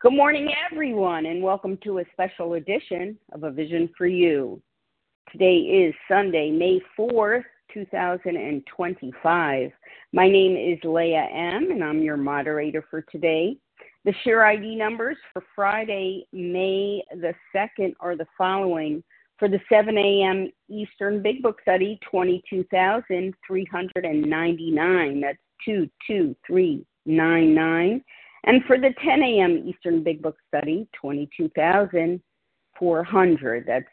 Good morning, everyone, and welcome to a special edition of A Vision for You. Today is Sunday, May 4th, 2025. My name is Leah M., and I'm your moderator for today. The share ID numbers for Friday, May the 2nd are the following. For the 7 a.m. Eastern Big Book Study, 22,399. That's 22399. And for the 10 a.m. Eastern Big Book Study, 22,400. That's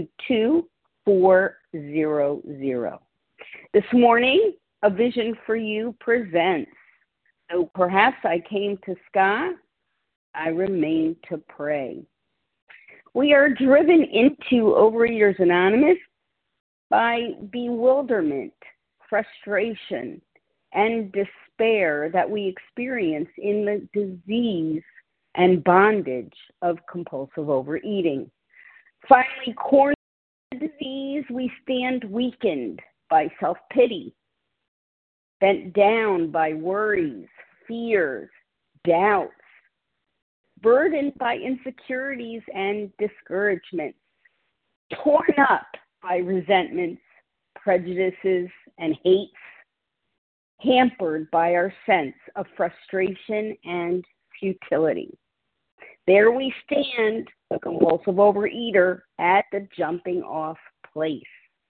22400. This morning, A Vision for You presents. So perhaps I came to Ska, I remain to pray. We are driven into Overeaters Anonymous by bewilderment, frustration, and despair that we experience in the disease and bondage of compulsive overeating. Finally, cornered in the disease, we stand weakened by self-pity, bent down by worries, fears, doubts, burdened by insecurities and discouragements, torn up by resentments, prejudices, and hates, hampered by our sense of frustration and futility. There we stand, the compulsive overeater, at the jumping off place.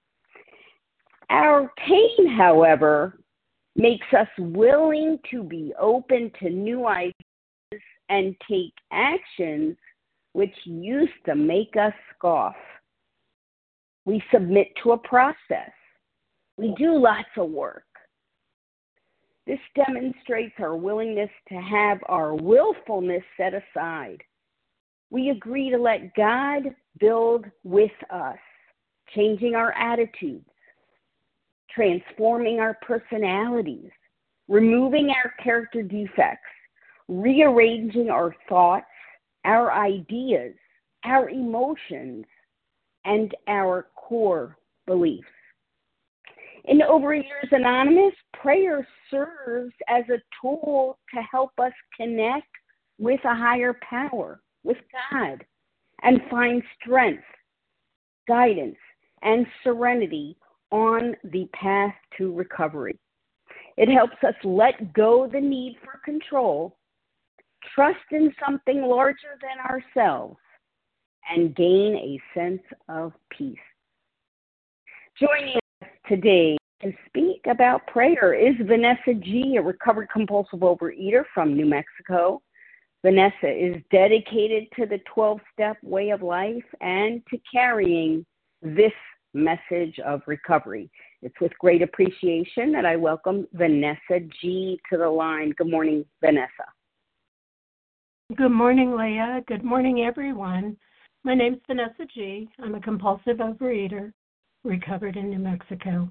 Our pain, however, makes us willing to be open to new ideas and take actions which used to make us scoff. We submit to a process. We do lots of work. This demonstrates our willingness to have our willfulness set aside. We agree to let God build with us, changing our attitudes, transforming our personalities, removing our character defects, rearranging our thoughts, our ideas, our emotions, and our core beliefs. In Overeaters Anonymous, prayer serves as a tool to help us connect with a higher power, with God, and find strength, guidance, and serenity on the path to recovery. It helps us let go the need for control, trust in something larger than ourselves, and gain a sense of peace. Joining us today to speak about prayer is Vanessa G., a recovered compulsive overeater from New Mexico. Vanessa is dedicated to the 12-step way of life and to carrying this message of recovery. It's with great appreciation that I welcome Vanessa G. to the line. Good morning, Vanessa. Good morning, Leah. Good morning, everyone. My name is Vanessa G. I'm a compulsive overeater, recovered in New Mexico.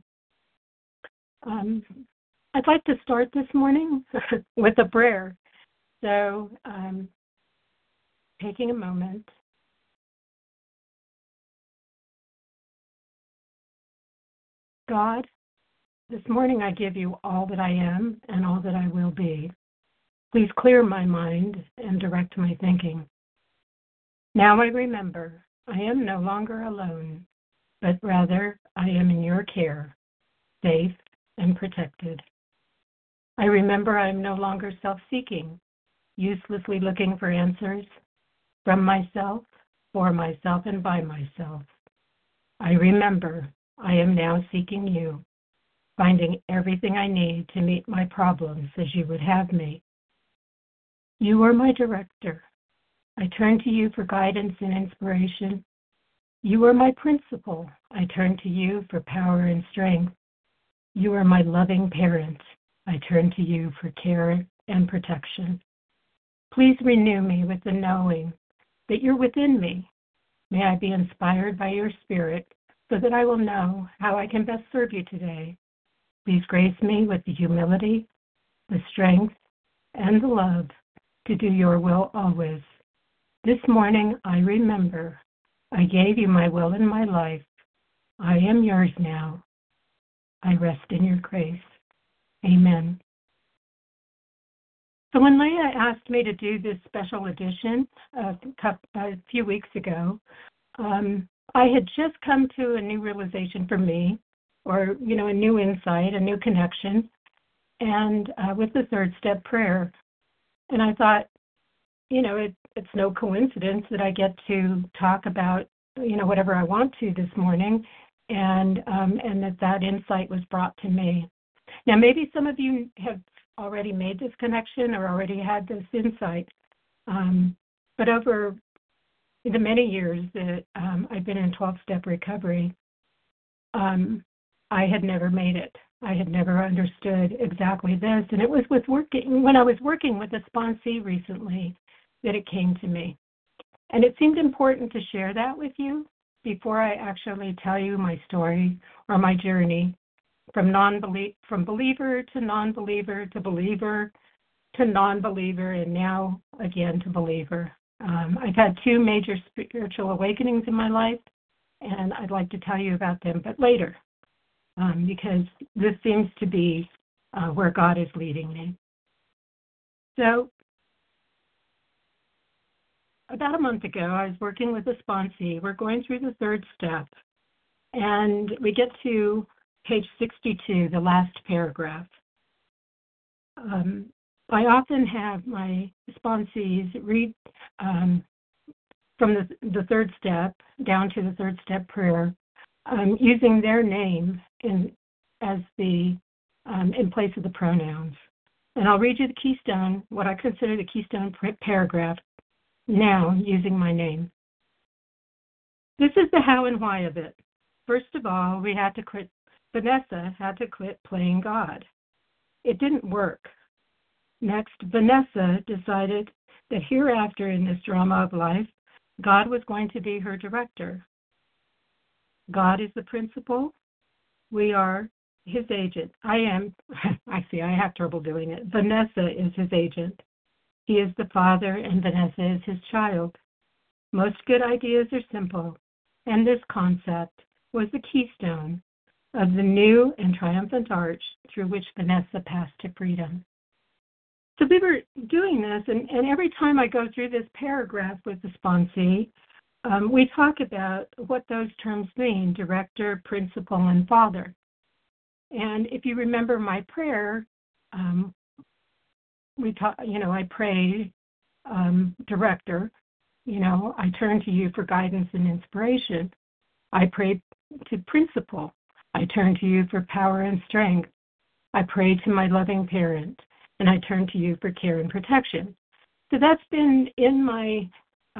I'd like to start this morning with a prayer. So, taking a moment. God, this morning I give you all that I am and all that I will be. Please clear my mind and direct my thinking. Now I remember I am no longer alone, but rather I am in your care, safe and protected. I remember I am no longer self-seeking, uselessly looking for answers from myself, for myself, and by myself. I remember I am now seeking you, finding everything I need to meet my problems as you would have me. You are my director. I turn to you for guidance and inspiration. You are my principal. I turn to you for power and strength. You are my loving parent. I turn to you for care and protection. Please renew me with the knowing that you're within me. May I be inspired by your spirit so that I will know how I can best serve you today. Please grace me with the humility, the strength, and the love to do your will always. This morning I remember I gave you my will and my life. I am yours now. I rest in your grace. Amen. So when Leah asked me to do this special edition a few weeks ago, I had just come to a new realization for me, or, a new insight, a new connection, and with the third step prayer. And I thought, it's no coincidence that I get to talk about, whatever I want to this morning, and that insight was brought to me. Now, maybe some of you have already made this connection or already had this insight, but over the many years that I've been in 12-step recovery, I had never made it. I had never understood exactly this, and it was when I was working with a sponsee recently that it came to me. And it seemed important to share that with you before I actually tell you my story or my journey from believer to non-believer to believer to non-believer, and now again to believer. I've had two major spiritual awakenings in my life, and I'd like to tell you about them, but later, because this seems to be where God is leading me. So, about a month ago, I was working with a sponsee. We're going through the third step, and we get to page 62, the last paragraph. I often have my sponsees read from the third step down to the third step prayer, using their name in place of the pronouns. And I'll read you the keystone, what I consider the keystone paragraph, now using my name. This is the how and why of it. First of all, Vanessa had to quit playing God. It didn't work. Next, Vanessa decided that hereafter in this drama of life, God was going to be her director. God is the principal. We are his agent. I have trouble doing it. Vanessa is his agent. He is the father, and Vanessa is his child. Most good ideas are simple, and this concept was the keystone of the new and triumphant arch through which Vanessa passed to freedom. So we were doing this, and every time I go through this paragraph with the sponsee, we talk about what those terms mean: director, principal, and father. And if you remember my prayer, I prayed, director, I turn to you for guidance and inspiration. I prayed to principal. I turn to you for power and strength. I pray to my loving parent, and I turn to you for care and protection. So that's been in my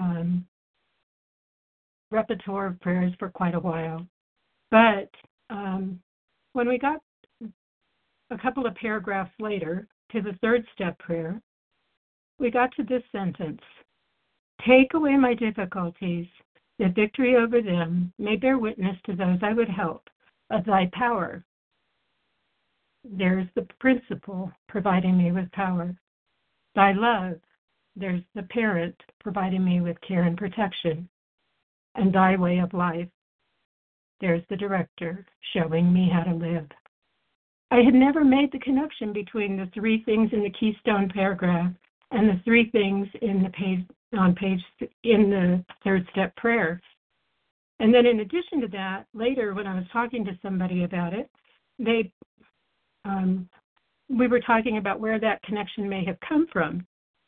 repertoire of prayers for quite a while. But when we got a couple of paragraphs later to the third step prayer, we got to this sentence: take away my difficulties, that victory over them may bear witness to those I would help of thy power. There's the principle providing me with power. Thy love, there's the parent providing me with care and protection. And thy way of life, there's the director showing me how to live. I had never made the connection between the three things in the keystone paragraph and the three things in the third step prayer. And then in addition to that, later when I was talking to somebody about it, we were talking about where that connection may have come from.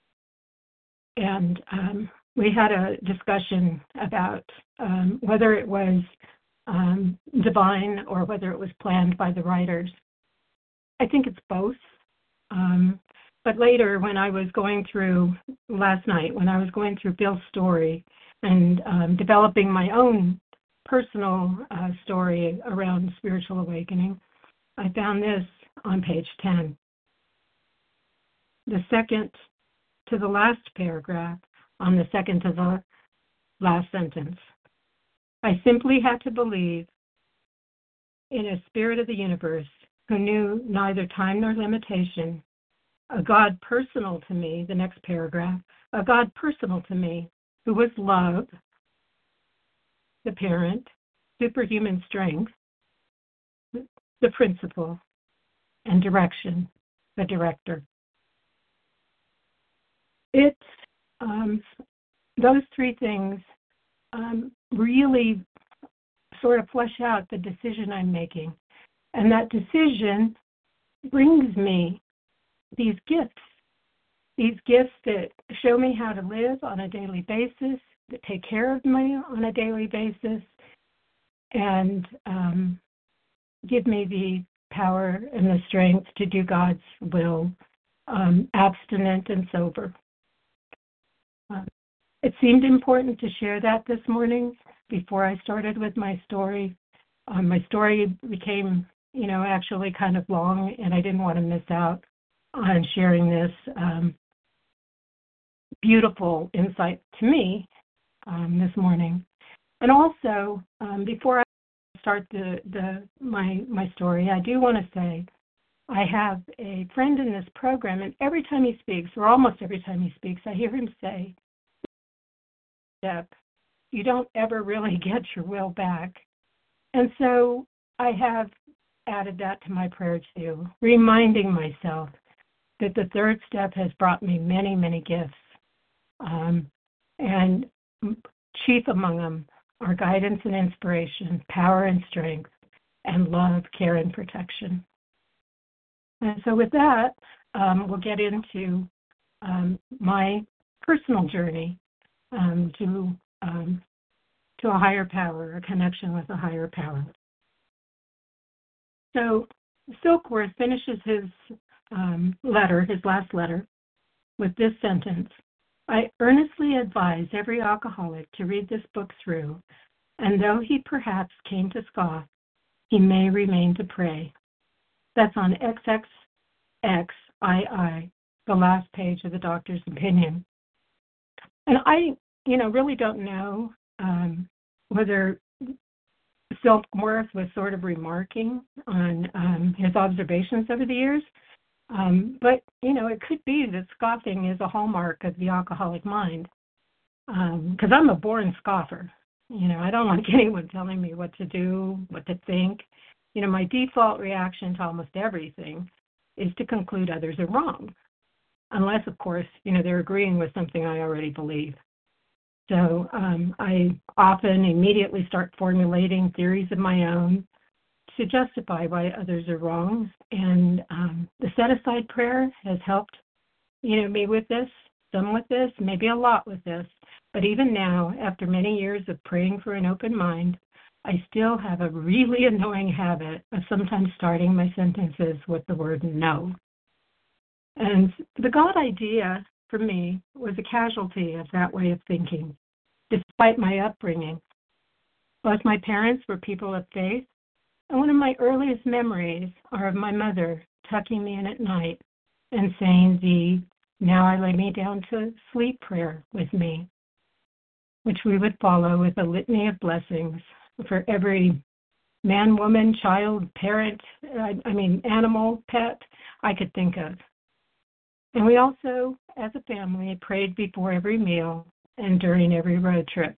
And we had a discussion about whether it was divine or whether it was planned by the writers. I think it's both. But later, when I was going through Bill's story and developing my own personal story around spiritual awakening, I found this on page 10. The second to the last paragraph on the second to the last sentence. I simply had to believe in a spirit of the universe who knew neither time nor limitation, a God personal to me, the next paragraph, a God personal to me who was love, the parent, superhuman strength, the principle, and direction, the director. It's those three things really sort of flesh out the decision I'm making. And that decision brings me these gifts that show me how to live on a daily basis, that take care of me on a daily basis, and give me the power and the strength to do God's will, abstinent and sober. It seemed important to share that this morning before I started with my story. My story became, actually kind of long, and I didn't want to miss out on sharing this beautiful insight to me this morning. And also, before I start my story, I do want to say I have a friend in this program, and every time he speaks, or almost every time he speaks, I hear him say, "Deb, you don't ever really get your will back." And so I have added that to my prayer too, reminding myself that the third step has brought me many, many gifts. And chief among them are guidance and inspiration, power and strength, and love, care, and protection. And so with that, we'll get into my personal journey to a higher power, a connection with a higher power. So Silkworth finishes his last letter, with this sentence: "I earnestly advise every alcoholic to read this book through, and though he perhaps came to scoff, he may remain to pray." That's on XXXII, the last page of the doctor's opinion. And I, really don't know whether Silkworth was sort of remarking on his observations over the years. But, it could be that scoffing is a hallmark of the alcoholic mind. Because I'm a born scoffer. I don't like anyone telling me what to do, what to think. My default reaction to almost everything is to conclude others are wrong. Unless, of course, they're agreeing with something I already believe. So I often immediately start formulating theories of my own to justify why others are wrong. And the set-aside prayer has helped, me with this, some with this, maybe a lot with this. But even now, after many years of praying for an open mind, I still have a really annoying habit of sometimes starting my sentences with the word no. And the God idea, for me, was a casualty of that way of thinking, despite my upbringing. Both my parents were people of faith, and one of my earliest memories are of my mother tucking me in at night and saying the "Now I lay me down to sleep" prayer with me, which we would follow with a litany of blessings for every man, woman, child, parent, animal, pet I could think of. And we also, as a family, prayed before every meal and during every road trip.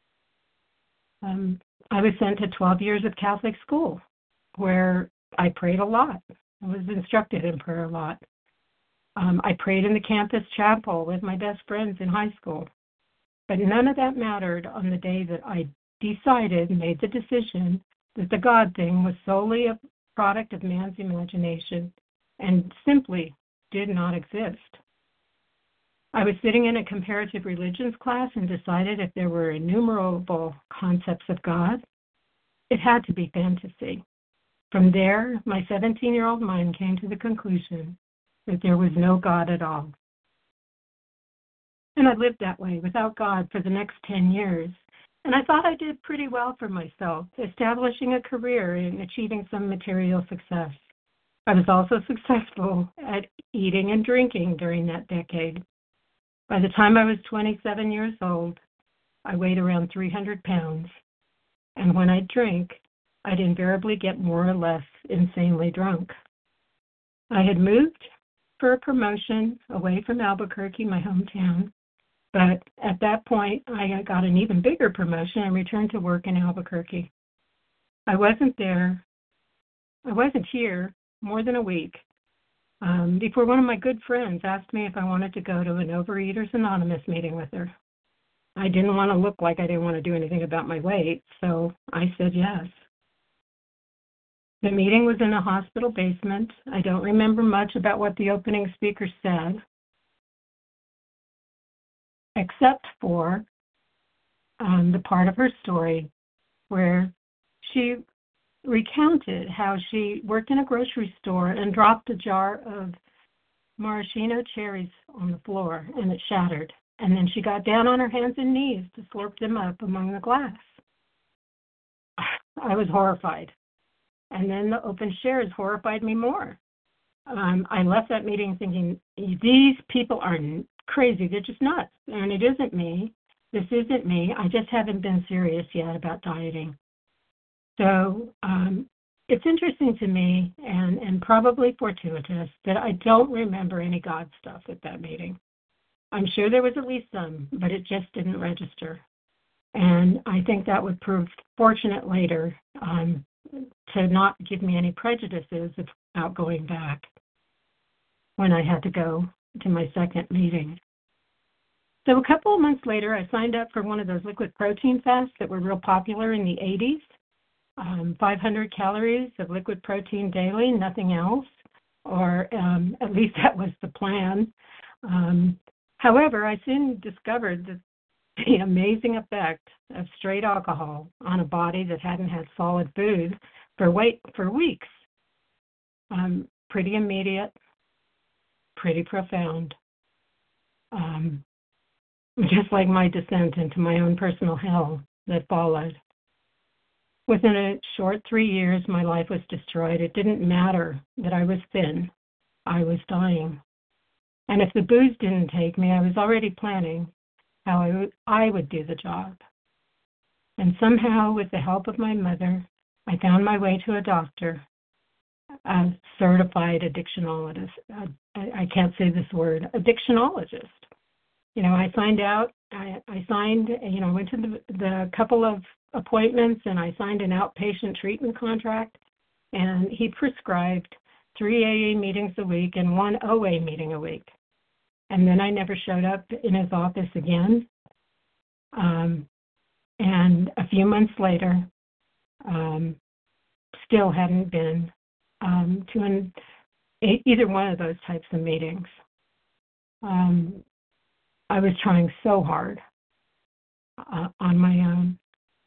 I was sent to 12 years of Catholic school, where I prayed a lot. I was instructed in prayer a lot. I prayed in the campus chapel with my best friends in high school. But none of that mattered on the day that I made the decision that the God thing was solely a product of man's imagination and simply did not exist. I was sitting in a comparative religions class and decided if there were innumerable concepts of God, it had to be fantasy. From there, my 17-year-old mind came to the conclusion that there was no God at all. And I lived that way, without God, for the next 10 years. And I thought I did pretty well for myself, establishing a career and achieving some material success. I was also successful at eating and drinking during that decade. By the time I was 27 years old, I weighed around 300 pounds. And when I'd drink, I'd invariably get more or less insanely drunk. I had moved for a promotion away from Albuquerque, my hometown. But at that point, I got an even bigger promotion and returned to work in Albuquerque. I wasn't here more than a week before one of my good friends asked me if I wanted to go to an Overeaters Anonymous meeting with her. I didn't want to look like I didn't want to do anything about my weight, so I said yes. The meeting was in a hospital basement. I don't remember much about what the opening speaker said, except for the part of her story where she recounted how she worked in a grocery store and dropped a jar of maraschino cherries on the floor, and it shattered. And then she got down on her hands and knees to slurp them up among the glass. I was horrified. And then the open shares horrified me more. I left that meeting thinking, these people are crazy. They're just nuts. And it isn't me. This isn't me. I just haven't been serious yet about dieting. So it's interesting to me and probably fortuitous that I don't remember any God stuff at that meeting. I'm sure there was at least some, but it just didn't register. And I think that would prove fortunate later to not give me any prejudices about going back when I had to go to my second meeting. So a couple of months later, I signed up for one of those liquid protein fasts that were real popular in the 80s. 500 calories of liquid protein daily, nothing else, or at least that was the plan. However, I soon discovered the amazing effect of straight alcohol on a body that hadn't had solid food for weeks. Pretty immediate, pretty profound. Just like my descent into my own personal hell that followed. Within a short 3 years, my life was destroyed. It didn't matter that I was thin. I was dying. And if the booze didn't take me, I was already planning how I would do the job. And somehow, with the help of my mother, I found my way to a doctor, a certified addictionologist. I can't say this word, addictionologist. I signed out. I went to the couple of appointments, and I signed an outpatient treatment contract, and he prescribed 3 AA meetings a week and 1 OA meeting a week. And then I never showed up in his office again. And a few months later, still hadn't been to either one of those types of meetings. I was trying so hard on my own.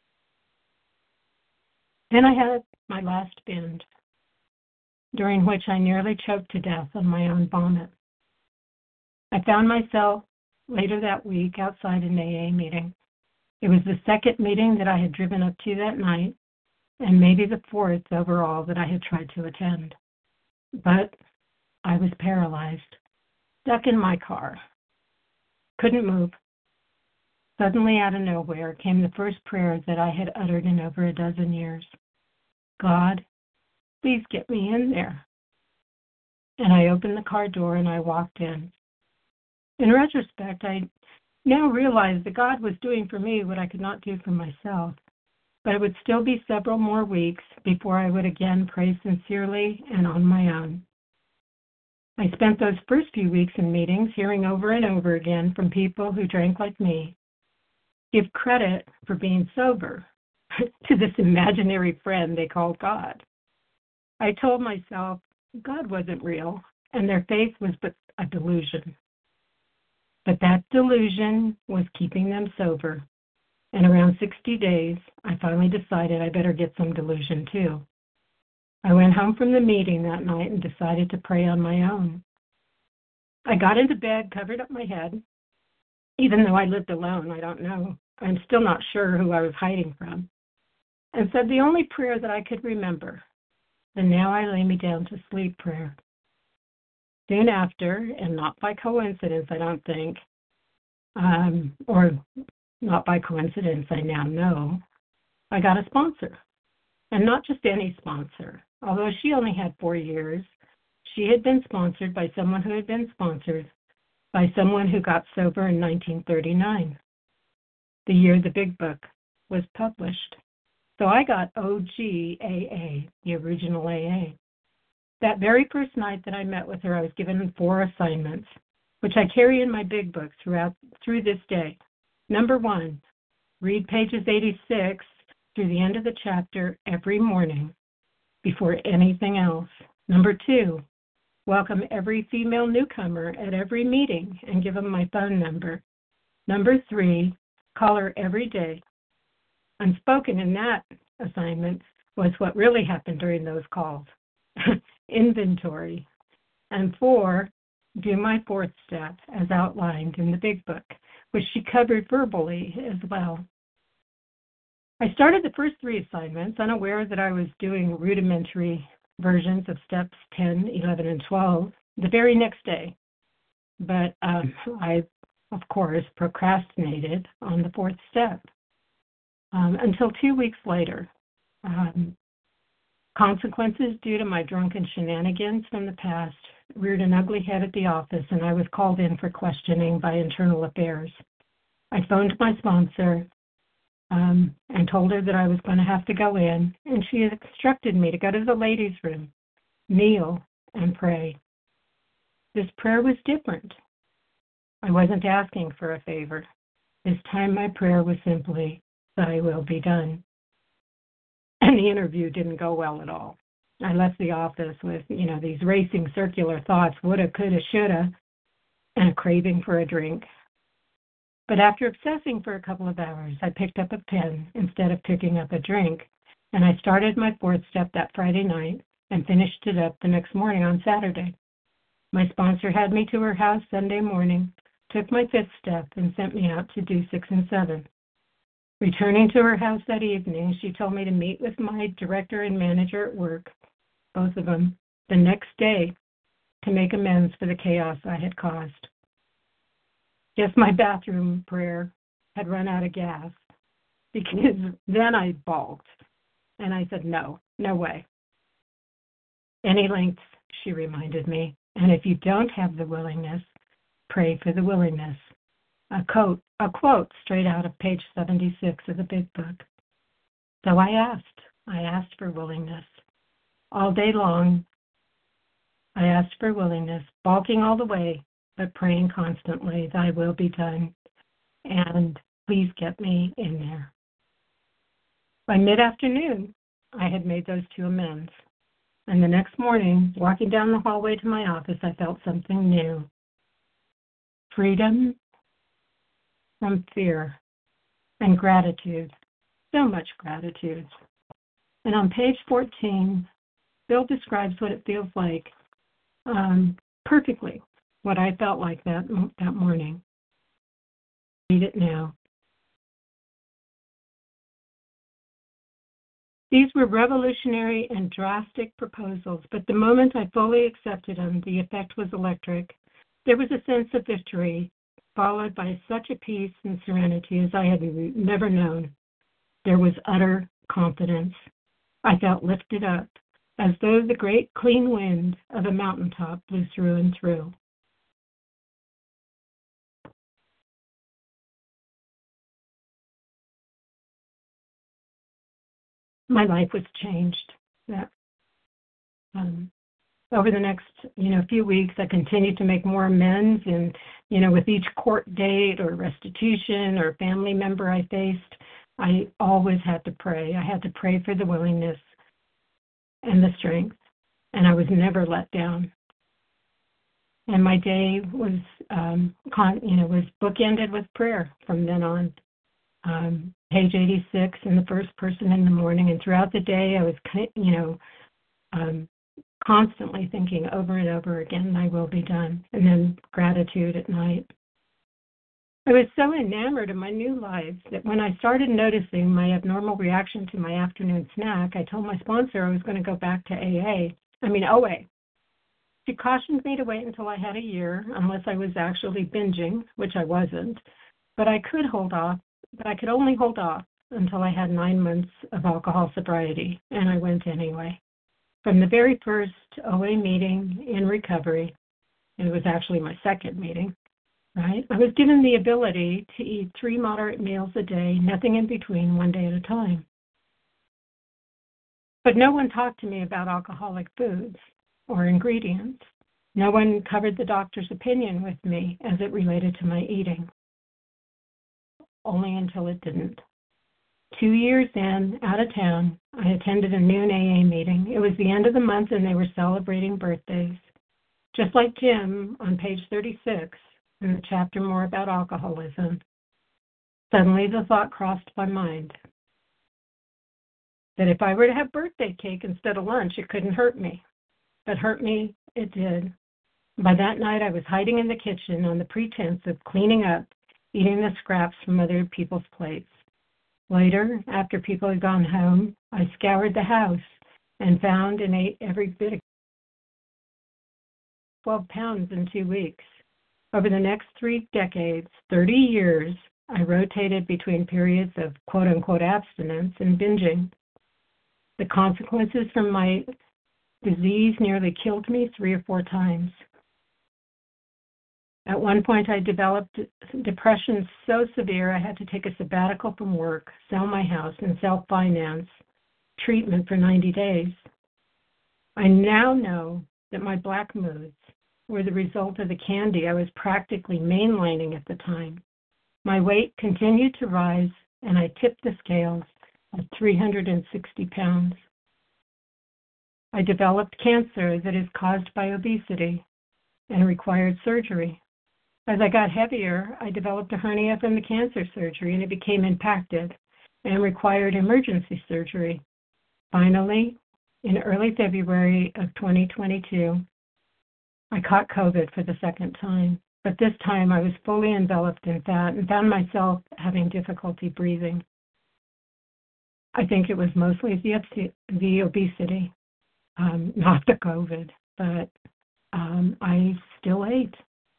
Then I had my last binge, during which I nearly choked to death on my own vomit. I found myself later that week outside an AA meeting. It was the second meeting that I had driven up to that night, and maybe the 4th overall that I had tried to attend. But I was paralyzed, stuck in my car, couldn't move. Suddenly, out of nowhere, came the first prayer that I had uttered in over a dozen years. God, please get me in there. And I opened the car door and I walked in. In retrospect, I now realize that God was doing for me what I could not do for myself. But it would still be several more weeks before I would again pray sincerely and on my own. I spent those first few weeks in meetings hearing over and over again from people who drank like me, give credit for being sober to this imaginary friend they called God. I told myself God wasn't real, and their faith was but a delusion. But that delusion was keeping them sober. And around 60 days, I finally decided I better get some delusion too. I went home from the meeting that night and decided to pray on my own. I got into bed, covered up my head. Even though I lived alone, I don't know. I'm still not sure who I was hiding from. And said the only prayer that I could remember, and now I lay me down to sleep prayer. Soon after, and not by coincidence, I don't think, or not by coincidence, I now know, I got a sponsor. And not just any sponsor. Although she only had 4 years, she had been sponsored by someone who had been sponsored by someone who got sober in 1939, the year the Big Book was published. So I got OG AA, the original AA. That very first night that I met with her, I was given 4 assignments, which I carry in my big book through this day. Number 1, read pages 86 through the end of the chapter every morning before anything else. Number 2, welcome every female newcomer at every meeting and give them my phone number. Number 3, call her every day. Unspoken in that assignment was what really happened during those calls. Inventory. And 4, do my 4th step as outlined in the big book, which she covered verbally as well. I started the first 3 assignments unaware that I was doing rudimentary versions of steps 10, 11, and 12 the very next day. But I, of course, procrastinated on the 4th step until 2 weeks later. Consequences due to my drunken shenanigans from the past reared an ugly head at the office, and I was called in for questioning by internal affairs. I phoned my sponsor and told her that I was going to have to go in, and she instructed me to go to the ladies' room, kneel, and pray. This prayer was different. I wasn't asking for a favor. This time my prayer was simply, "Thy will be done." And the interview didn't go well at all. I left the office with, these racing circular thoughts, woulda, coulda, shoulda, and a craving for a drink. But after obsessing for a couple of hours, I picked up a pen instead of picking up a drink, and I started my 4th step that Friday night and finished it up the next morning on Saturday. My sponsor had me to her house Sunday morning, took my 5th step, and sent me out to do 6 and 7. Returning to her house that evening, she told me to meet with my director and manager at work, both of them, the next day to make amends for the chaos I had caused. Guess my bathroom prayer had run out of gas, because then I balked, and I said, no way. Any lengths, she reminded me, and if you don't have the willingness, pray for the willingness. A quote straight out of page 76 of the big book. So I asked for willingness. All day long, I asked for willingness, balking all the way, but praying constantly, "Thy will be done," and please get me in there. By mid-afternoon, I had made those 2 amends, and the next morning, walking down the hallway to my office, I felt something new. Freedom from fear and gratitude, so much gratitude. And on page 14, Bill describes what it feels like perfectly, what I felt like that morning. Read it now. These were revolutionary and drastic proposals, but the moment I fully accepted them, the effect was electric. There was a sense of victory, followed by such a peace and serenity as I had never known. There was utter confidence. I felt lifted up, as though the great clean wind of a mountaintop blew through and through. My life was changed. Over the next, few weeks, I continued to make more amends, and, with each court date or restitution or family member I faced, I always had to pray. I had to pray for the willingness and the strength, and I was never let down. And my day was, was bookended with prayer from then on. Page 86 in the first person in the morning, and throughout the day, I was, constantly thinking over and over again, "Thy will be done," and then gratitude at night. I was so enamored of my new life that when I started noticing my abnormal reaction to my afternoon snack, I told my sponsor I was going to go back to OA. She cautioned me to wait until I had a year, unless I was actually binging, which I wasn't, but I could only hold off until I had 9 months of alcohol sobriety, and I went anyway. From the very first OA meeting in recovery, and it was actually my second meeting, right? I was given the ability to eat 3 moderate meals a day, nothing in between, one day at a time. But no one talked to me about alcoholic foods. or ingredients. No one covered the doctor's opinion with me as it related to my eating, only until it didn't. 2 years in, out of town, I attended a noon AA meeting. It was the end of the month and they were celebrating birthdays. Just like Jim on page 36 in the chapter more about alcoholism, suddenly the thought crossed my mind that if I were to have birthday cake instead of lunch, it couldn't hurt me. But hurt me, it did. By that night, I was hiding in the kitchen on the pretense of cleaning up, eating the scraps from other people's plates. Later, after people had gone home, I scoured the house and found and ate every bit of 12 pounds in 2 weeks. Over the next 3 decades, 30 years, I rotated between periods of quote-unquote abstinence and binging. The consequences from my disease nearly killed me 3 or 4 times. At one point, I developed depression so severe I had to take a sabbatical from work, sell my house, and self-finance treatment for 90 days. I now know that my black moods were the result of the candy I was practically mainlining at the time. My weight continued to rise, and I tipped the scales at 360 pounds. I developed cancer that is caused by obesity and required surgery. As I got heavier, I developed a hernia from the cancer surgery, and it became impacted and required emergency surgery. Finally, in early February of 2022, I caught COVID for the second time, but this time I was fully enveloped in fat and found myself having difficulty breathing. I think it was mostly the obesity, not the COVID, but I still ate.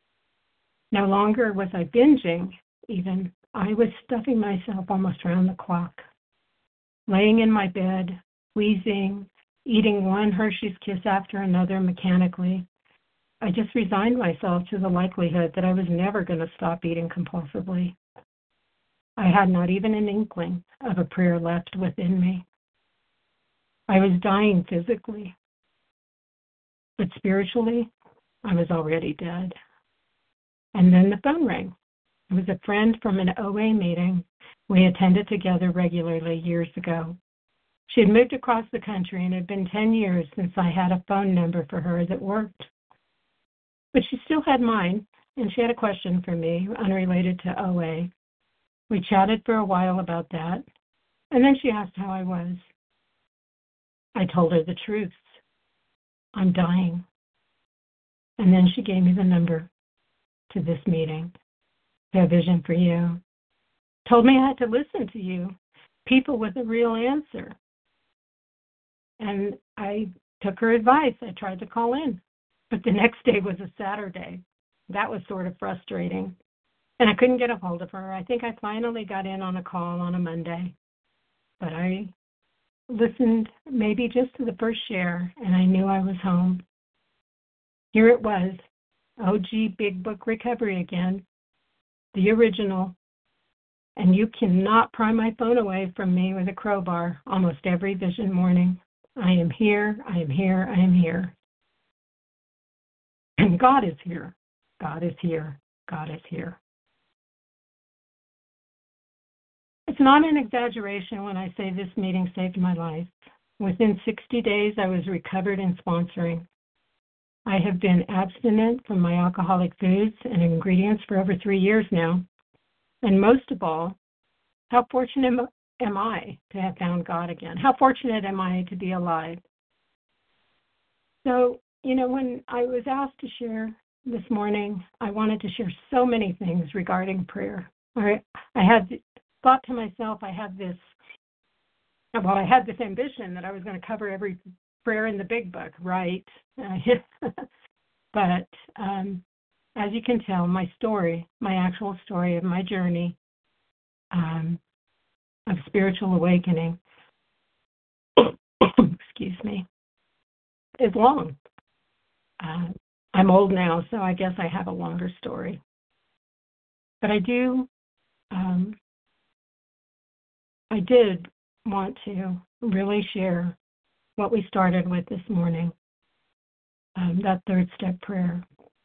No longer was I binging, even. I was stuffing myself almost around the clock. Laying in my bed, wheezing, eating one Hershey's Kiss after another mechanically. I just resigned myself to the likelihood that I was never going to stop eating compulsively. I had not even an inkling of a prayer left within me. I was dying physically, but spiritually, I was already dead. And then the phone rang. It was a friend from an OA meeting we attended together regularly years ago. She had moved across the country, and it had been 10 years since I had a phone number for her that worked. But she still had mine, and she had a question for me unrelated to OA. We chatted for a while about that, and then she asked how I was. I told her the truth. I'm dying. And then she gave me the number to this meeting, to A Vision for You. Told me I had to listen to you, people with a real answer. And I took her advice. I tried to call in. But the next day was a Saturday. That was sort of frustrating. And I couldn't get a hold of her. I think I finally got in on a call on a Monday. But I listened maybe just to the first share, and I knew I was home. Here it was, OG Big Book Recovery again, the original. And you cannot pry my phone away from me with a crowbar almost every vision morning. I am here, I am here, I am here. And God is here. God is here. God is here. It's not an exaggeration when I say this meeting saved my life. Within 60 days, I was recovered and sponsoring. I have been abstinent from my alcoholic foods and ingredients for over 3 years now. And most of all, how fortunate am I to have found God again? How fortunate am I to be alive? So, when I was asked to share this morning, I wanted to share so many things regarding prayer. I had thought to myself, I had this ambition that I was going to cover every prayer in the Big Book, right? But as you can tell, my story, my actual story of my journey of spiritual awakening, excuse me, is long. I'm old now, so I guess I have a longer story. But I did want to really share what we started with this morning. that third step prayer.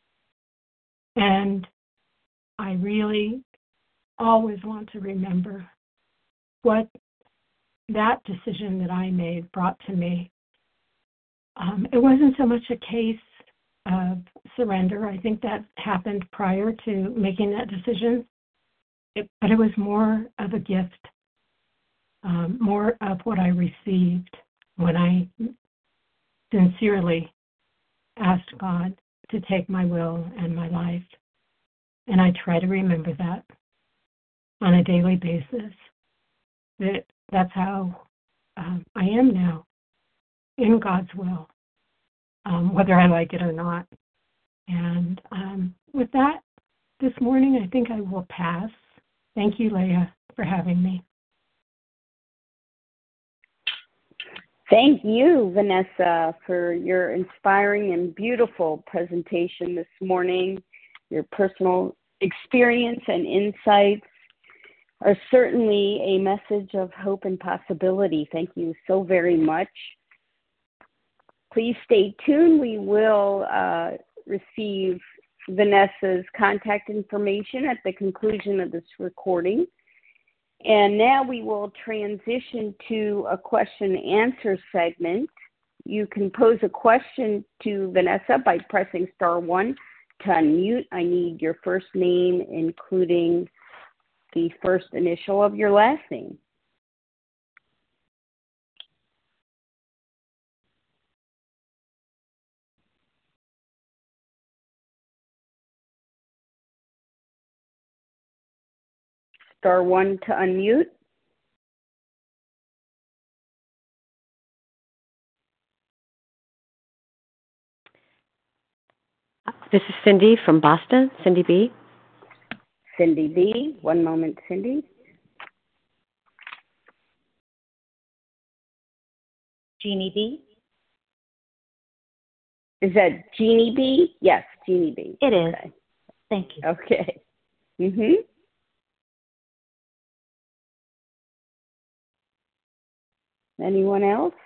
And I really always want to remember what that decision that I made brought to me. It wasn't so much a case of surrender. I think that happened prior to making that decision. But it was more of a gift, more of what I received when I sincerely asked God to take my will and my life. And I try to remember that on a daily basis. That's how I am now, in God's will, whether I like it or not. And with that, this morning, I think I will pass. Thank you, Leah, for having me. Thank you, Vanessa, for your inspiring and beautiful presentation this morning. Your personal experience and insights are certainly a message of hope and possibility. Thank you so very much. Please stay tuned. We will receive Vanessa's contact information at the conclusion of this recording. And now we will transition to a question and answer segment. You can pose a question to Vanessa by pressing *1 to unmute. I need your first name, including the first initial of your last name. *1 to unmute. This is Cindy from Boston, Cindy B. Cindy B. One moment, Cindy. Jeannie B. Is that Jeannie B? Yes, Jeannie B. It is. Okay. Thank you. Okay. Anyone else?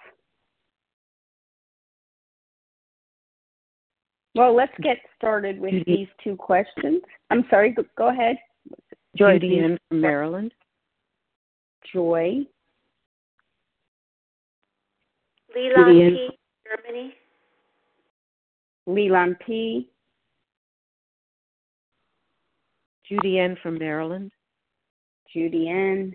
Well, let's get started with these two questions. I'm sorry, go ahead. Judy N. from Maryland. Joy. Leland P., Germany. Leland P. Judy N. from Maryland. Judy N.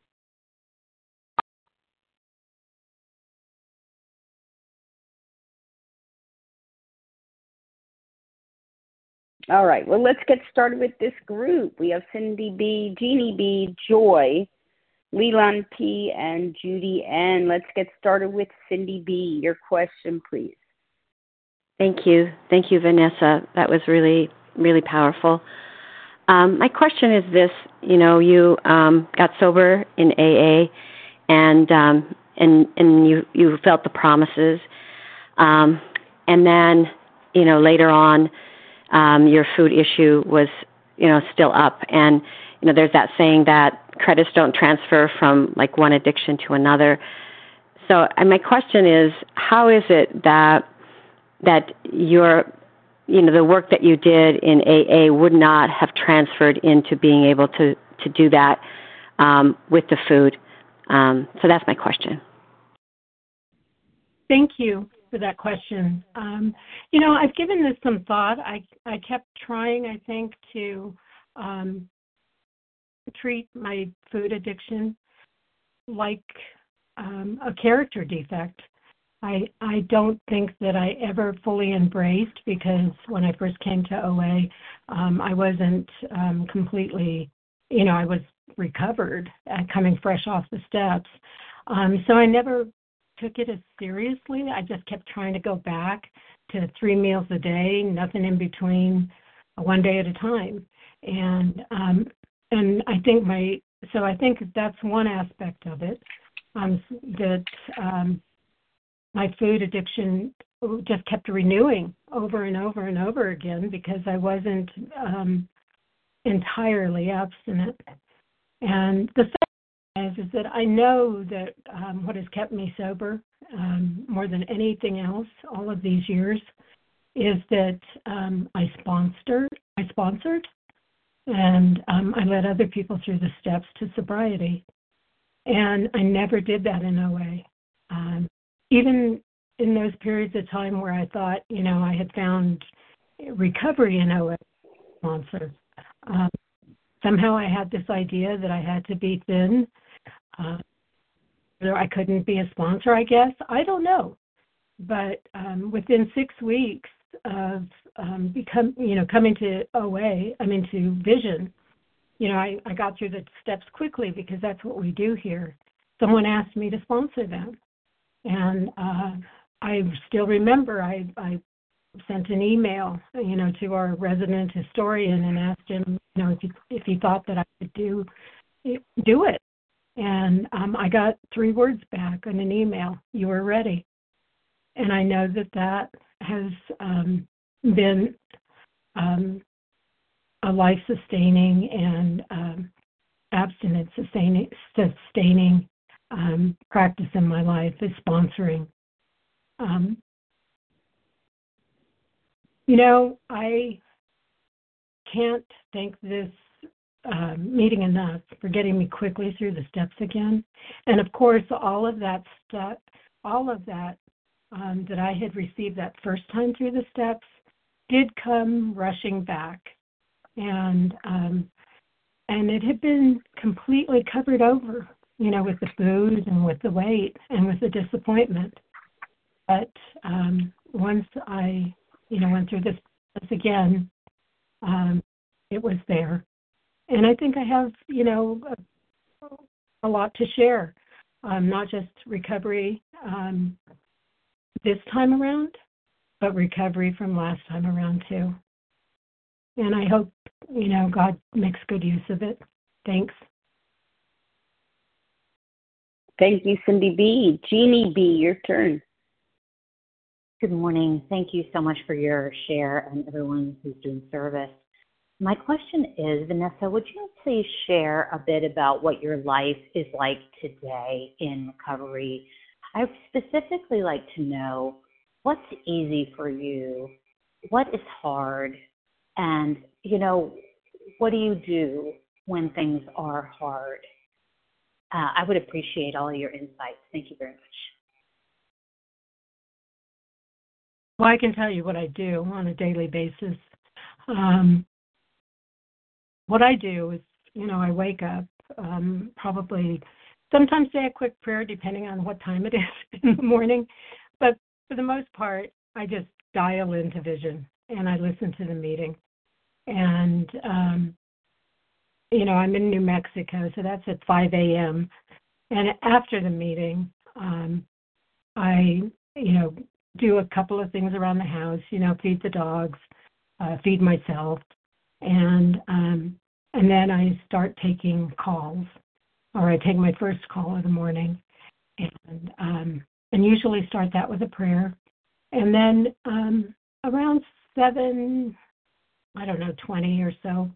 All right, well, let's get started with this group. We have Cindy B., Jeannie B., Joy, Leland P., and Judy N. Let's get started with Cindy B. Your question, please. Thank you. Thank you, Vanessa. That was really, really powerful. My question is this. You know, you got sober in AA, and you felt the promises. And then, you know, later on, your food issue was, you know, still up. And, you know, there's that saying that credits don't transfer from like one addiction to another. So my question is, how is it that your, you know, the work that you did in AA would not have transferred into being able to do that with the food? So that's my question. Thank you for that question. You know, I've given this some thought. I kept trying, I think, to treat my food addiction like a character defect. I don't think that I ever fully embraced, because when I first came to OA, I wasn't completely, you know, I was recovered coming fresh off the steps. So I never took it as seriously. I just kept trying to go back to 3 meals a day, nothing in between, one day at a time. And I think I think that's one aspect of it, that my food addiction just kept renewing over and over and over again, because I wasn't entirely abstinent. And the second is that I know that what has kept me sober more than anything else all of these years is that I sponsored, and I led other people through the steps to sobriety. And I never did that in OA. Even in those periods of time where I thought, I had found recovery in OA sponsor. Somehow I had this idea that I had to be thin. I couldn't be a sponsor, I guess. I don't know. But within 6 weeks of coming to OA, to Vision, I got through the steps quickly because that's what we do here. Someone asked me to sponsor them. And I still remember I sent an email, to our resident historian and asked him, if he thought that I could do it. And I got 3 words back on an email: "You are ready." And I know that has been a life-sustaining and abstinence-sustaining practice in my life is sponsoring. I can't thank this meeting enough for getting me quickly through the steps again. And of course, all of that that I had received that first time through the steps did come rushing back. And it had been completely covered over, with the food and with the weight and with the disappointment. But once I, went through this again, it was there. And I think I have, a lot to share, not just recovery this time around, but recovery from last time around too. And I hope, God makes good use of it. Thanks. Thank you, Cindy B. Jeannie B., your turn. Good morning. Thank you so much for your share and everyone who's doing service. My question is, Vanessa, would you please share a bit about what your life is like today in recovery? I'd specifically like to know what's easy for you, what is hard, and, what do you do when things are hard? I would appreciate all your insights. Thank you very much. Well, I can tell you what I do on a daily basis. What I do is, I wake up, probably sometimes say a quick prayer depending on what time it is in the morning. But for the most part, I just dial into Vision and I listen to the meeting. And, I'm in New Mexico, so that's at 5 a.m. And after the meeting, I, do a couple of things around the house, feed the dogs, feed myself, and then I start taking calls, or I take my first call of the morning, and usually start that with a prayer, and then around 7, 20 or so,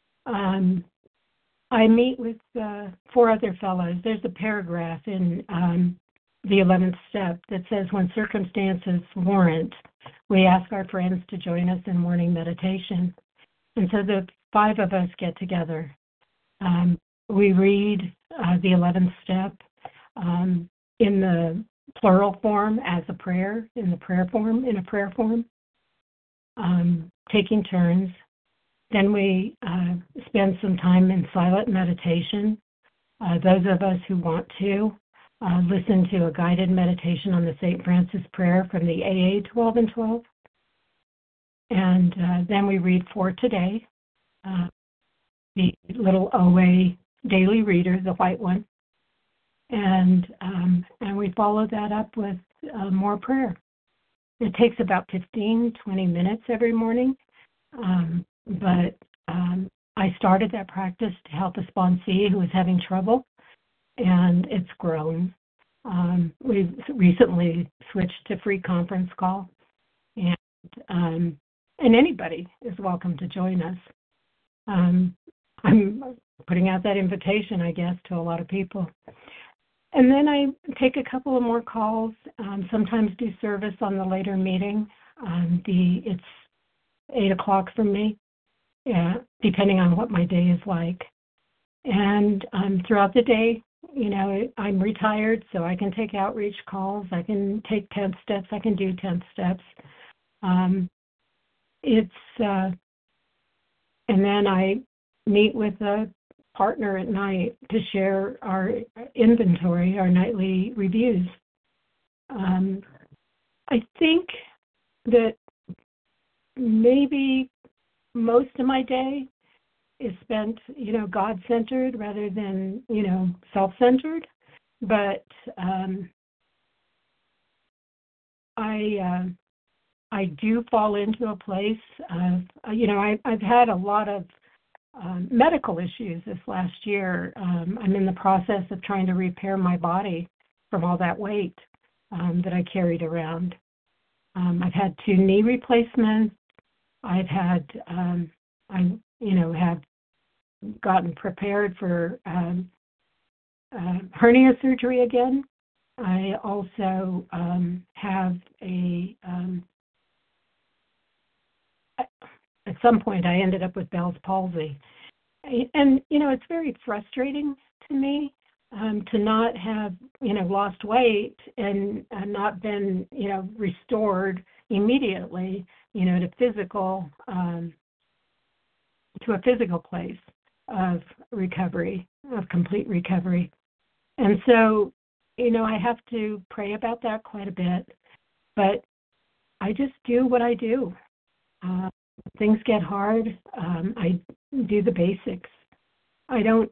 I meet with 4 other fellows. There's a paragraph in the 11th step that says, when circumstances warrant, we ask our friends to join us in morning meditation. And so the 5 of us get together. We read the 11th step in the plural form as a prayer, in a prayer form, taking turns. Then we spend some time in silent meditation. Those of us who want to listen to a guided meditation on the St. Francis prayer from the AA 12 and 12. And then we read For Today, the little OA daily reader, the white one. And we follow that up with more prayer. It takes about 15, 20 minutes every morning. But I started that practice to help a sponsee who was having trouble, and it's grown. We've recently switched to free conference call, and anybody is welcome to join us. I'm putting out that invitation, I guess, to a lot of people. And then I take a couple of more calls, sometimes do service on the later meeting. It's 8 o'clock for me, yeah, depending on what my day is like. And throughout the day, I'm retired, so I can take outreach calls. I can take 10 steps. I can do 10 steps. And then I meet with a partner at night to share our inventory, our nightly reviews. I think that maybe most of my day is spent, God-centered rather than, self-centered. But I do fall into a place of, I've had a lot of medical issues this last year. I'm in the process of trying to repair my body from all that weight that I carried around. I've had 2 knee replacements. I've had, have gotten prepared for hernia surgery again. I also have at some point I ended up with Bell's palsy. And, it's very frustrating to me to not have, lost weight and not been, restored immediately, to a physical place of recovery, of complete recovery. And so, I have to pray about that quite a bit, but I just do what I do. Things get hard. I do the basics. I don't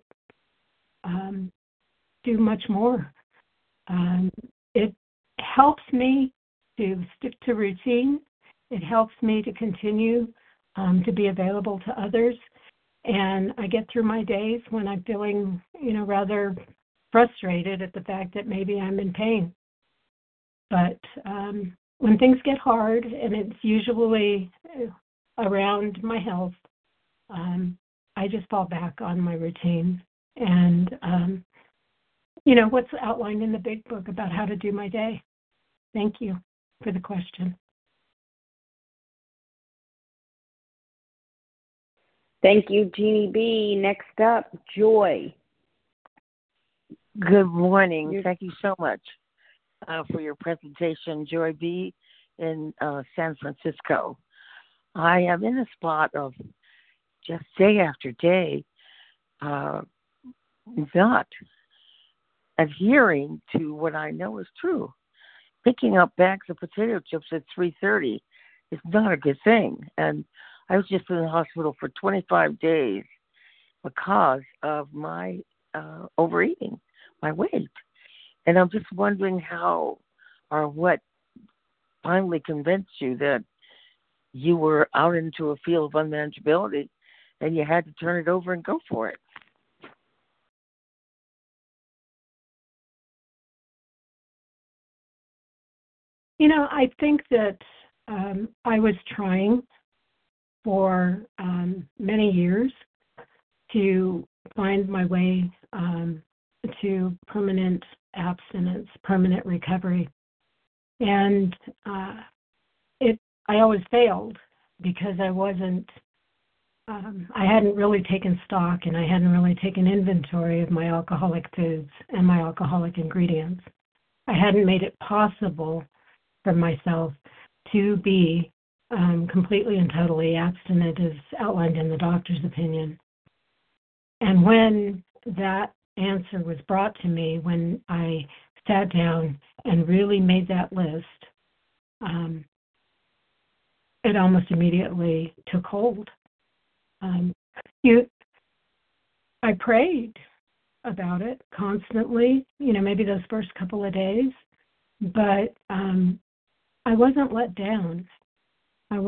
do much more. It helps me to stick to routine. It helps me to continue to be available to others. And I get through my days when I'm feeling, rather frustrated at the fact that maybe I'm in pain. But when things get hard, and it's usually around my health, I just fall back on my routine. And, what's outlined in the big book about how to do my day. Thank you for the question. Thank you, Jeannie B. Next up, Joy. Good morning. Thank you so much for your presentation, Joy B. in San Francisco. I am in a spot of just day after day not adhering to what I know is true. Picking up bags of potato chips at 3:30 is not a good thing. And I was just in the hospital for 25 days because of my overeating, my weight. And I'm just wondering how or what finally convinced you that you were out into a field of unmanageability and you had to turn it over and go for it. I think that I was trying for many years to find my way to permanent abstinence, permanent recovery. And I always failed because I hadn't really taken stock and I hadn't really taken inventory of my alcoholic foods and my alcoholic ingredients. I hadn't made it possible for myself to be completely and totally abstinent as outlined in the doctor's opinion. And when that answer was brought to me, when I sat down and really made that list, it almost immediately took hold. I prayed about it constantly, maybe those first couple of days, but I wasn't let down. And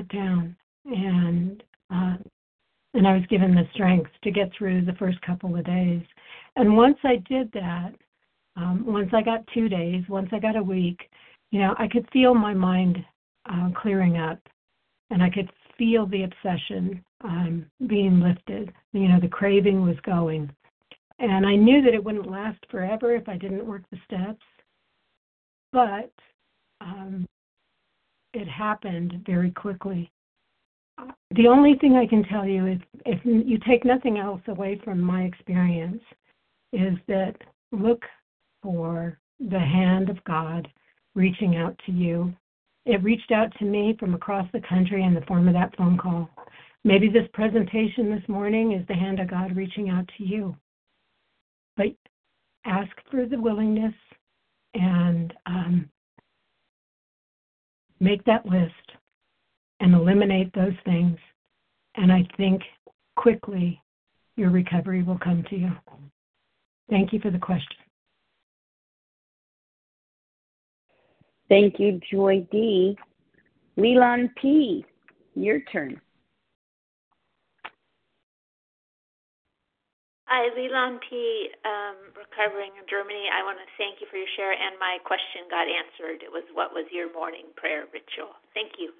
I was given the strength to get through the first couple of days. And once I did that, once I got 2 days, once I got a week, I could feel my mind clearing up, and I could feel the obsession being lifted. The craving was going. And I knew that it wouldn't last forever if I didn't work the steps. But it happened very quickly. The only thing I can tell you is, if you take nothing else away from my experience, is that look for the hand of God reaching out to you. It reached out to me from across the country in the form of that phone call. Maybe this presentation this morning is the hand of God reaching out to you. But ask for the willingness and make that list and eliminate those things. And I think quickly your recovery will come to you. Thank you for the question. Thank you, Joy D. Leland P., your turn. Hi, Leland P., recovering in Germany. I want to thank you for your share, and my question got answered. It was, what was your morning prayer ritual? Thank you.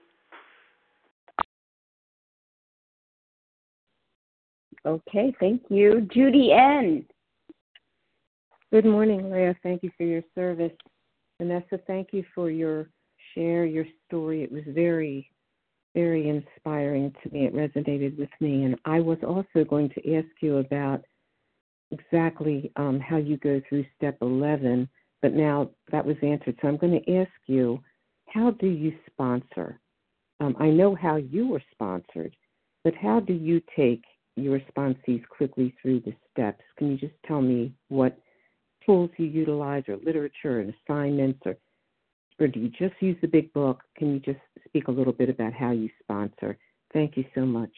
Okay, thank you. Judy N. Good morning, Leah. Thank you for your service. Vanessa, thank you for your share, your story. It was very, very inspiring to me. It resonated with me. And I was also going to ask you about exactly how you go through step 11, but now that was answered. So I'm going to ask you, how do you sponsor? I know how you were sponsored, but how do you take your sponsees quickly through the steps? Can you just tell me what tools you utilize, or literature and assignments, or do you just use the big book? Can you just speak a little bit about how you sponsor? Thank you so much.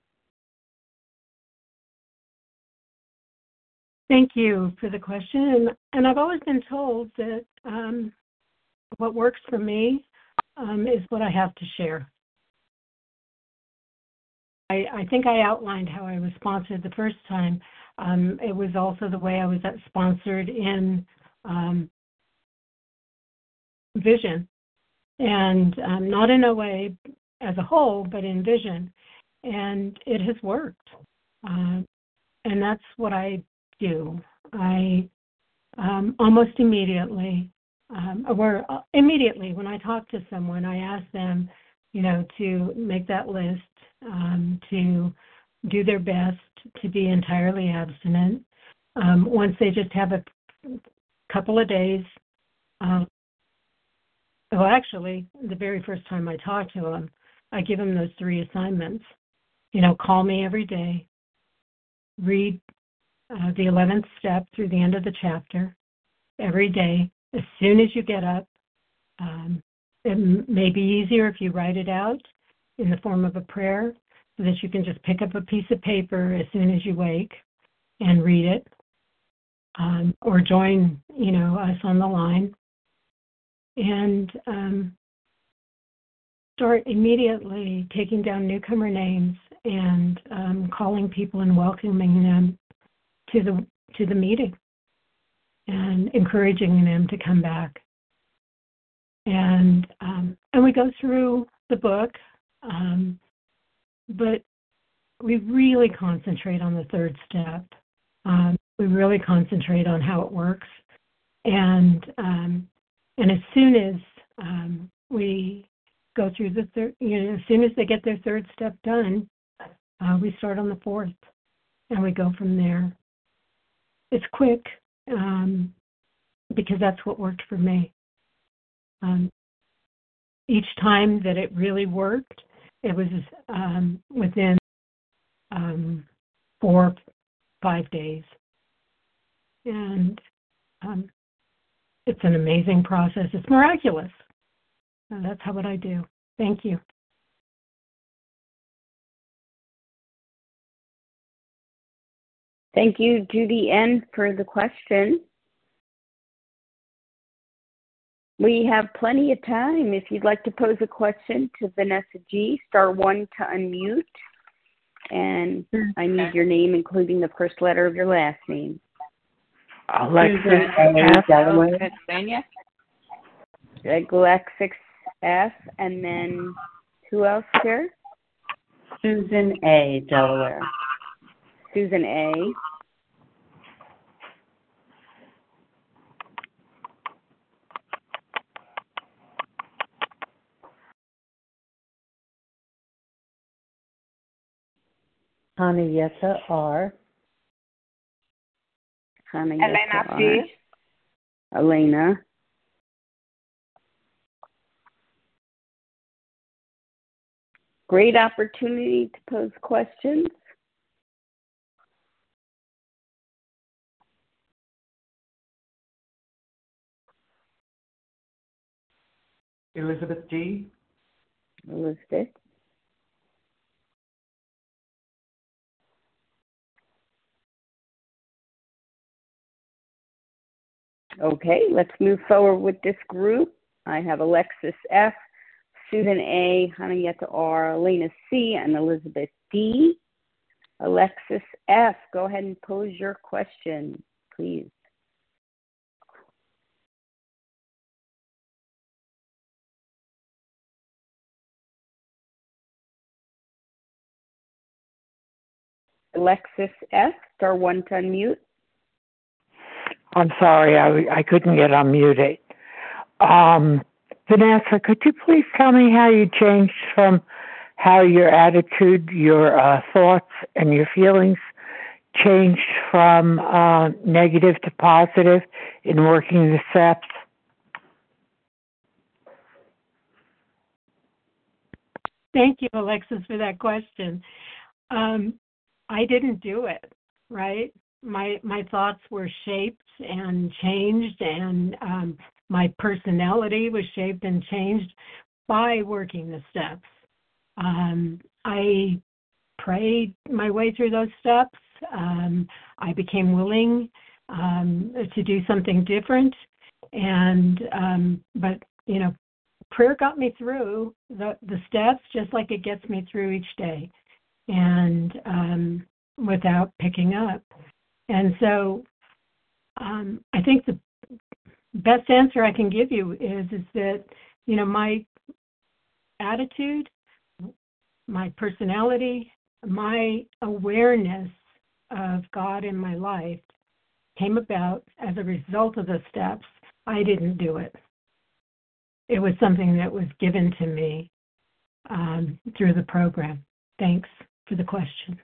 Thank you for the question. And I've always been told that what works for me is what I have to share. I think I outlined how I was sponsored the first time. It was also the way I was sponsored in Vision, and not in OA as a whole, but in Vision. And it has worked. And that's what I do. I almost immediately, immediately when I talk to someone, I ask them, to make that list, to do their best to be entirely abstinent. Once they just have a couple of days, actually, the very first time I talk to them, I give them those 3 assignments. Call me every day, read the 11th step through the end of the chapter every day. As soon as you get up, it may be easier if you write it out in the form of a prayer, so that you can just pick up a piece of paper as soon as you wake and read it, or join, us on the line, and start immediately taking down newcomer names and calling people and welcoming them to the meeting and encouraging them to come back. And we go through the book, but we really concentrate on the 3rd step. We really concentrate on how it works, and as soon as we go through the as soon as they get their 3rd step done, we start on the 4th, and we go from there. It's quick, because that's what worked for me. Each time that it really worked, it was within 4 or 5 days. And it's an amazing process. It's miraculous. And that's what I do. Thank you. Thank you, Judy N., for the question. We have plenty of time. If you'd like to pose a question to Vanessa G., star 1 to unmute. And I need your name, including the first letter of your last name. Alexis F., Delaware, Pennsylvania. Alexis F., and then who else here? Susan A., Delaware. Susan A. Hanayeta R. Elena Elena C. Elena. Great opportunity to pose questions. Elizabeth D. Elizabeth. Okay, let's move forward with this group. I have Alexis F., Susan A., Hanayeta R., Elena C., and Elizabeth D. Alexis F., go ahead and pose your question, please. Alexis F., star one to unmute. I'm sorry, I couldn't get unmuted. Vanessa, could you please tell me how you changed from how your attitude, your thoughts, and your feelings changed from negative to positive in working the steps? Thank you, Alexis, for that question. I didn't do it, right? My thoughts were shaped and changed, and my personality was shaped and changed by working the steps. I prayed my way through those steps. I became willing to do something different, but prayer got me through the steps just like it gets me through each day, and without picking up. And so I think the best answer I can give you is that, my attitude, my personality, my awareness of God in my life came about as a result of the steps. I didn't do it. It was something that was given to me through the program. Thanks for the question.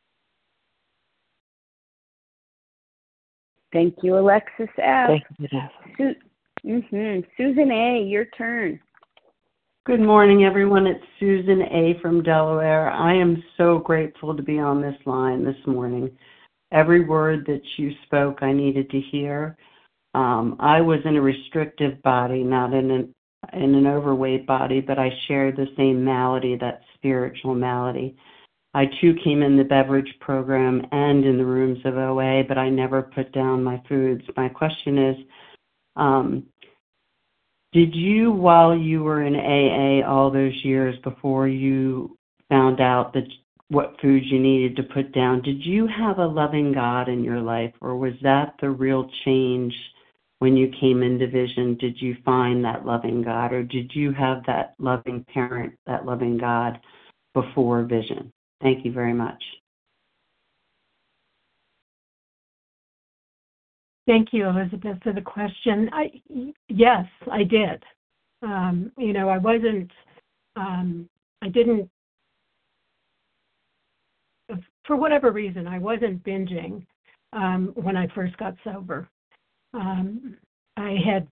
Thank you, Alexis F. Thank you. Susan A., your turn. Good morning, everyone. It's Susan A. from Delaware. I am so grateful to be on this line this morning. Every word that you spoke, I needed to hear. I was in a restrictive body, not in an overweight body, but I shared the same malady, that spiritual malady. I, too, came in the beverage program and in the rooms of OA, but I never put down my foods. My question is, did you, while you were in AA all those years before you found out that what foods you needed to put down, did you have a loving God in your life, or was that the real change when you came into Vision? Did you find that loving God, or did you have that loving parent, that loving God before Vision? Thank you very much. Thank you, Elizabeth, for the question. Yes, I did. I didn't, for whatever reason, I wasn't binging when I first got sober. I had,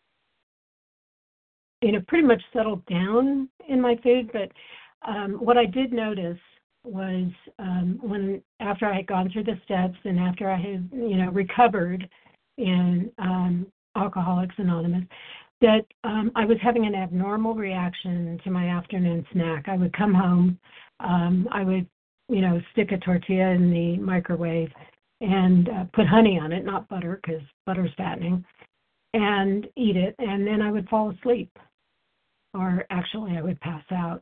pretty much settled down in my food, but what I did notice was after I had gone through the steps and after I had, recovered in Alcoholics Anonymous, that I was having an abnormal reaction to my afternoon snack. I would come home, I would, stick a tortilla in the microwave and put honey on it, not butter, because butter's fattening, and eat it, and then I would fall asleep, or actually I would pass out.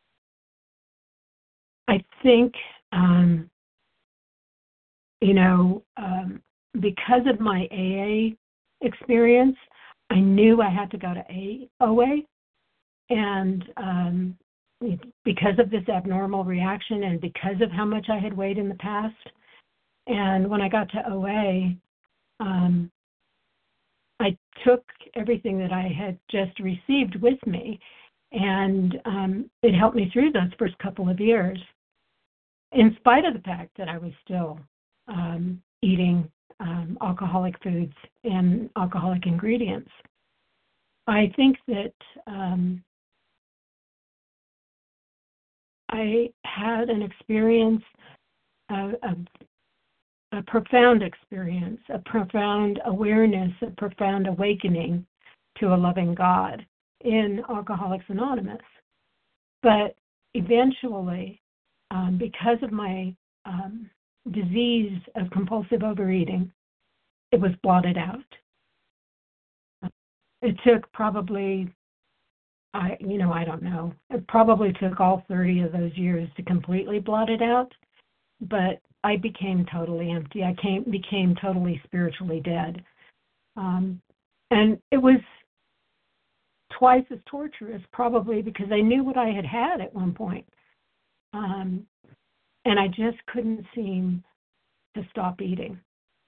I think, because of my AA experience, I knew I had to go to OA, and because of this abnormal reaction and because of how much I had weighed in the past. And when I got to OA, I took everything that I had just received with me, and it helped me through those first couple of years. in spite of the fact that I was still eating alcoholic foods and alcoholic ingredients. I think that I had an experience, a profound experience, a profound awareness, a profound awakening to a loving God in Alcoholics Anonymous. But eventually, because of my disease of compulsive overeating, it was blotted out. It took probably, I don't know, it probably took all 30 of those years to completely blot it out, but I became totally empty. I became totally spiritually dead. And it was twice as torturous, probably because I knew what I had at one point. And I just couldn't seem to stop eating.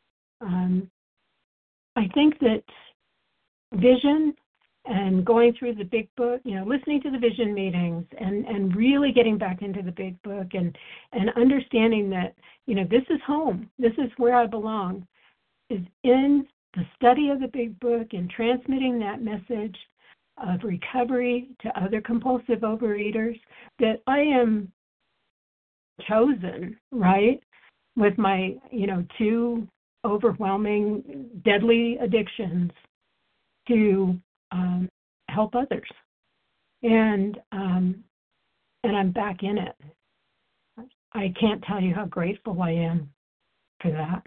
I think that vision and going through the big book, listening to the vision meetings and really getting back into the big book and understanding that, this is home, this is where I belong, is in the study of the big book and transmitting that message of recovery to other compulsive overeaters, that I am chosen, right, with my, 2 overwhelming, deadly addictions to help others. And I'm back in it. I can't tell you how grateful I am for that.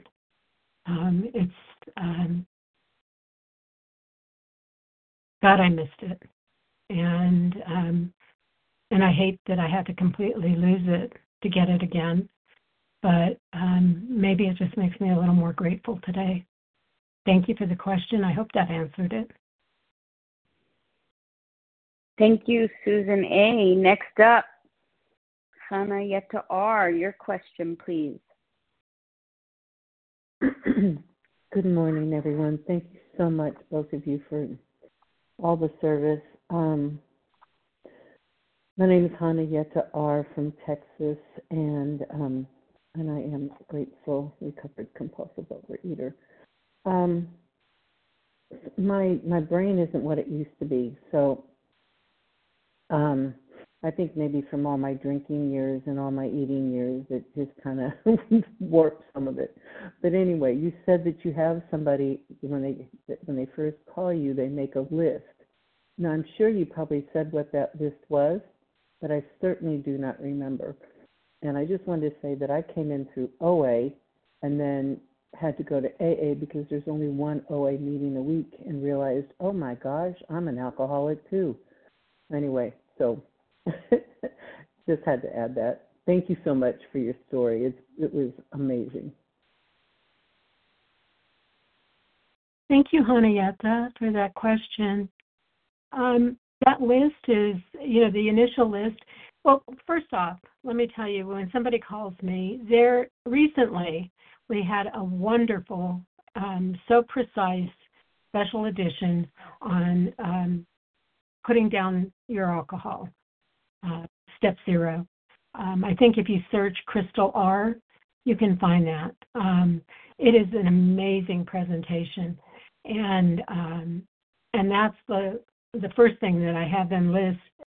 God, I missed it. And I hate that I had to completely lose it to get it again. But maybe it just makes me a little more grateful today. Thank you for the question. I hope that answered it. Thank you, Susan A. Next up, Hannah Yetta R. Your question, please. Good morning, everyone. Thank you so much, both of you, for all the service. My name is Hannah Yetta R. from Texas, and I am a grateful, recovered compulsive overeater. My brain isn't what it used to be, so I think maybe from all my drinking years and all my eating years, it just kind of warped some of it. But anyway, you said that you have somebody, when they first call you, they make a list. Now, I'm sure you probably said what that list was, but I certainly do not remember. And I just wanted to say that I came in through OA and then had to go to AA because there's only one OA meeting a week, and realized, oh my gosh, I'm an alcoholic too. Anyway, so just had to add that. Thank you so much for your story. It was amazing. Thank you, Hanayeta, for that question. That list is, the initial list. Well, first off, let me tell you, when somebody calls me, recently we had a wonderful, so precise special edition on putting down your alcohol, step 0. I think if you search Crystal R, you can find that. It is an amazing presentation, and that's the first thing that I have them list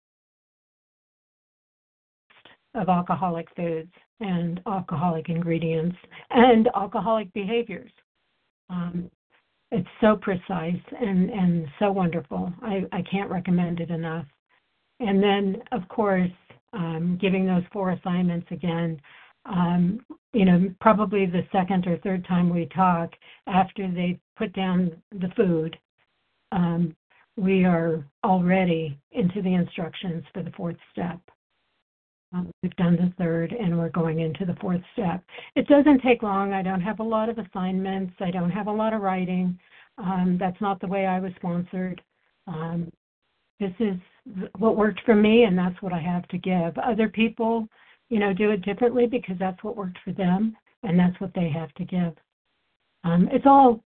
of alcoholic foods and alcoholic ingredients and alcoholic behaviors. It's so precise and so wonderful. I can't recommend it enough. And then, of course, giving those 4 assignments again, probably the second or third time we talk, after they put down the food, we are already into the instructions for the 4th step. We've done the 3rd, and we're going into the 4th step. It doesn't take long. I don't have a lot of assignments. I don't have a lot of writing. That's not the way I was sponsored. This is what worked for me, and that's what I have to give. Other people, do it differently because that's what worked for them, and that's what they have to give. It's all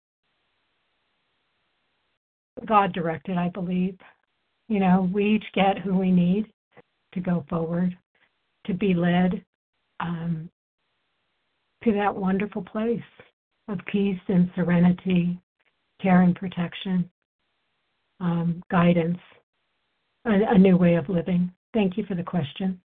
God-directed, I believe. We each get who we need to go forward, to be led, to that wonderful place of peace and serenity, care and protection, guidance, a new way of living. Thank you for the question.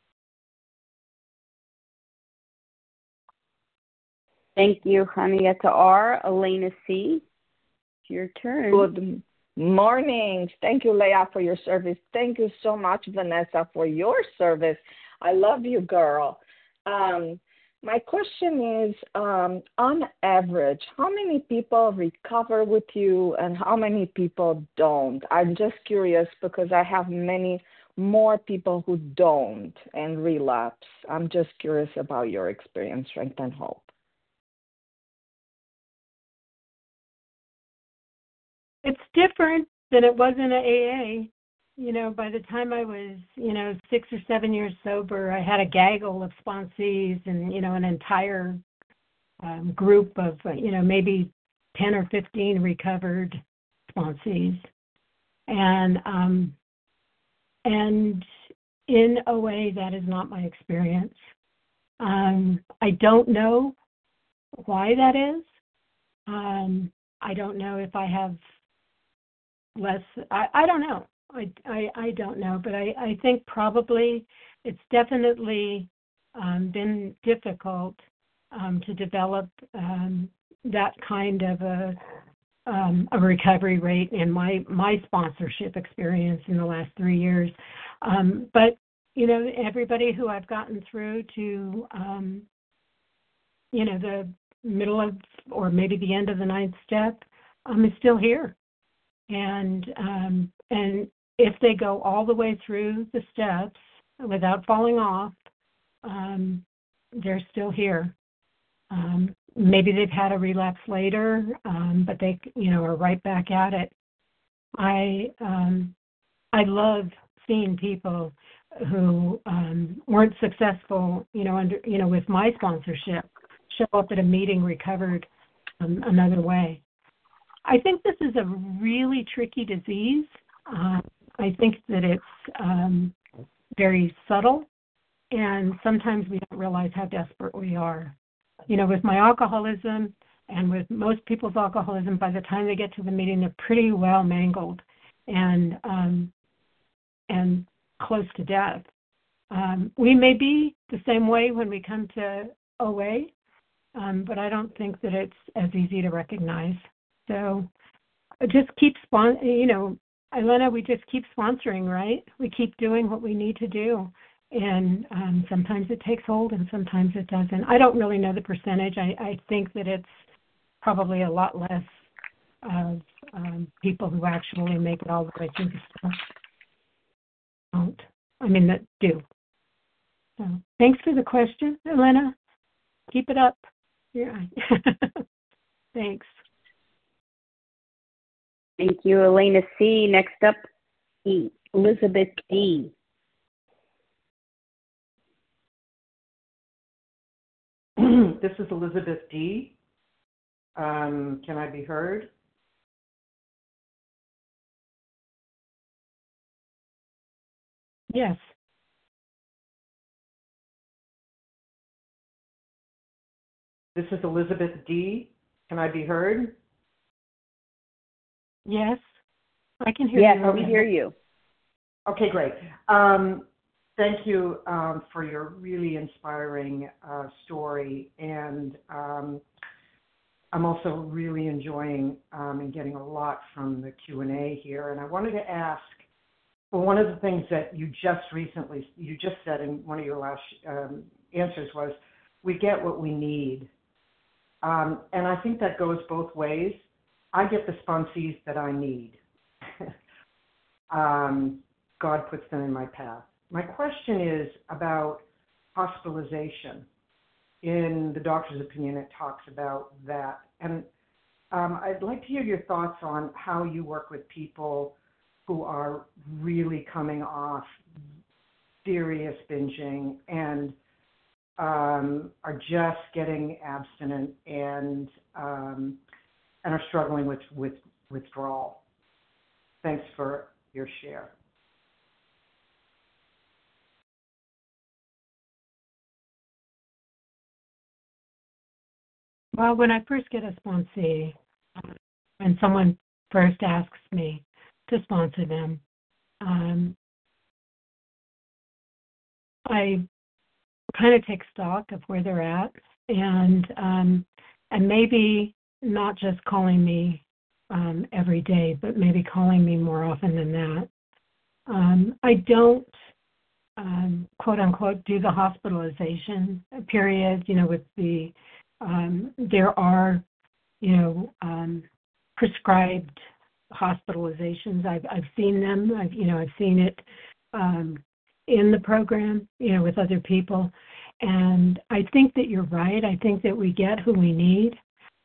Thank you, Henrietta R. Elena C. It's your turn. Good morning. Thank you, Leah, for your service. Thank you so much, Vanessa, for your service. I love you, girl. My question is, on average, how many people recover with you and how many people don't? I'm just curious because I have many more people who don't and relapse. I'm just curious about your experience, strength, and hope. It's different than it was in a AA. You know, by the time I was, 6 or 7 years sober, I had a gaggle of sponsees and, an entire group of, maybe 10 or 15 recovered sponsees. And in OA, that is not my experience. I don't know why that is. I don't know if I have less, I don't know. I don't know, but I think probably it's definitely been difficult to develop that kind of a recovery rate in my sponsorship experience in the last 3 years. But, everybody who I've gotten through to, the middle of or maybe the end of the 9th step is still here. And if they go all the way through the steps without falling off, they're still here. Maybe they've had a relapse later, but they, are right back at it. I love seeing people who weren't successful, with my sponsorship, show up at a meeting recovered another way. I think this is a really tricky disease. I think that it's very subtle, and sometimes we don't realize how desperate we are. With my alcoholism and with most people's alcoholism, by the time they get to the meeting, they're pretty well mangled and close to death. We may be the same way when we come to OA, but I don't think that it's as easy to recognize. So just keep Elena, we just keep sponsoring, right? We keep doing what we need to do. And sometimes it takes hold and sometimes it doesn't. I don't really know the percentage. I think that it's probably a lot less of people who actually make it all the way through the stuff. That do. So thanks for the question, Elena. Keep it up. Yeah. Thanks. Thank you, Elena C. Next up, Elizabeth D. This is Elizabeth D. Can I be heard? Yes. This is Elizabeth D. Can I be heard? Yes, I can hear you. Yes, we hear you. Okay, great. Thank you for your really inspiring story, and I'm also really enjoying and getting a lot from the Q&A here. And I wanted to ask, well, one of the things that you just said in one of your last answers was, we get what we need. And I think that goes both ways. I get the sponsees that I need. God puts them in my path. My question is about hospitalization. In the doctor's opinion, it talks about that. And I'd like to hear your thoughts on how you work with people who are really coming off serious binging and are just getting abstinent and are struggling with withdrawal. Thanks for your share. Well, when I first get a sponsee, when someone first asks me to sponsor them, I kind of take stock of where they're at, and maybe not just calling me every day, but maybe calling me more often than that. I don't quote unquote do the hospitalization period. With the there are prescribed hospitalizations. I've seen them. I've seen it in the program, with other people. And I think that you're right. I think that we get who we need.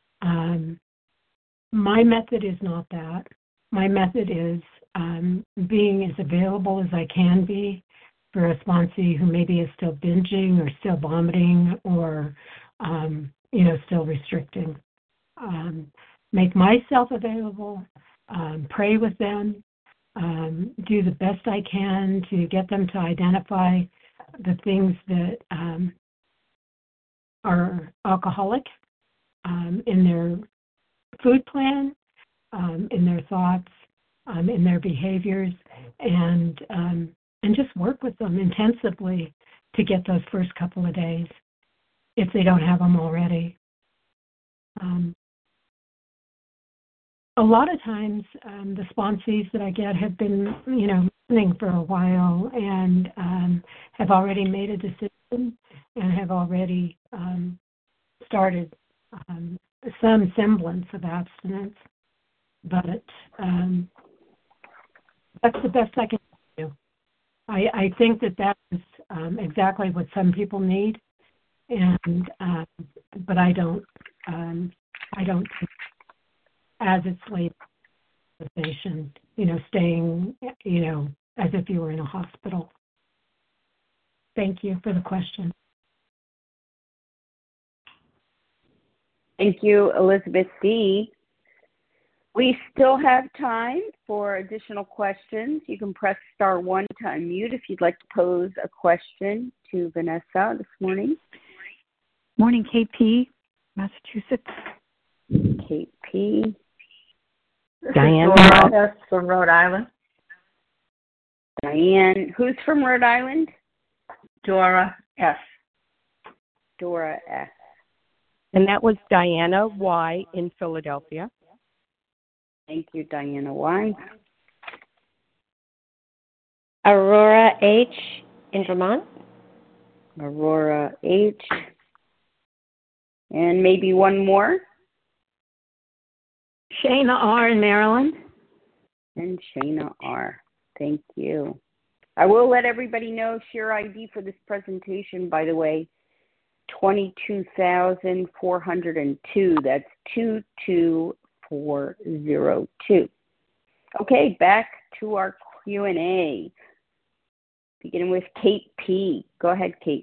My method is not that. My method is being as available as I can be for a sponsee who maybe is still binging or still vomiting or, still restricting. Make myself available, pray with them, do the best I can to get them to identify the things that are alcoholic in their food plan, in their thoughts, in their behaviors, and just work with them intensively to get those first couple of days if they don't have them already. A lot of times, the sponsees that I get have been, listening for a while and have already made a decision and have already started some semblance of abstinence. But that's the best I can do. I think that is exactly what some people need, and but I don't as it's late conversation, staying, as if you were in a hospital. Thank you for the question. Thank you, Elizabeth D. We still have time for additional questions. You can press star 1 to unmute if you'd like to pose a question to Vanessa this morning. Morning, KP, Massachusetts. KP. Diane S. from Rhode Island. Diane. Who's from Rhode Island? Dora S. Dora S. And that was Diana Y. in Philadelphia. Thank you, Diana Y. Aurora H. in Vermont. Aurora H. And maybe one more. Shayna R. in Maryland. And Shayna R. Thank you. I will let everybody know, share ID for this presentation, by the way, 22,402. That's 22402. Okay, back to our Q&A. Beginning with Kate P. Go ahead, Kate.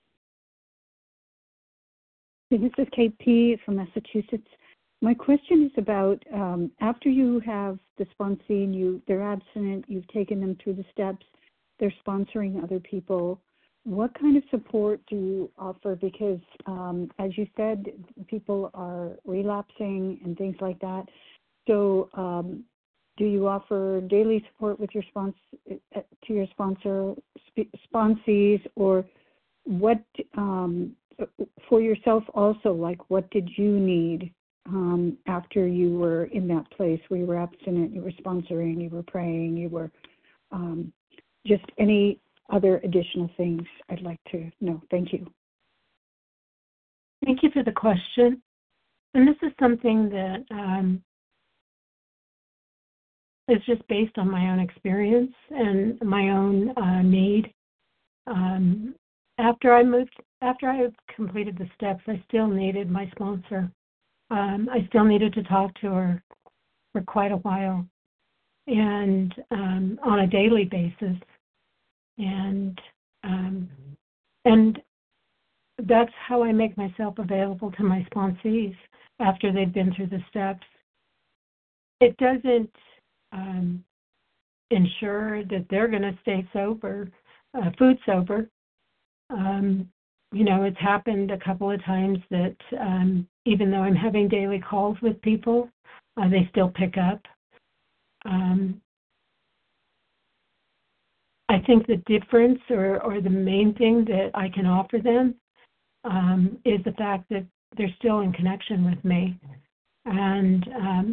This is Kate P. from Massachusetts. My question is about after you have the sponsee and they're abstinent, you've taken them through the steps, they're sponsoring other people. What kind of support do you offer? Because as you said, people are relapsing and things like that. So do you offer daily support with your to your sponsees, or what for yourself also? Like, what did you need after you were in that place where you were abstinent, you were sponsoring, you were praying, you were just any other additional things I'd like to know. Thank you. Thank you for the question. And this is something that is just based on my own experience and my own need. After I completed the steps, I still needed my sponsor. I still needed to talk to her for quite a while, and on a daily basis. And that's how I make myself available to my sponsees after they've been through the steps. It doesn't ensure that they're going to stay sober, food sober. It's happened a couple of times that even though I'm having daily calls with people, they still pick up. I think the difference or the main thing that I can offer them is the fact that they're still in connection with me, and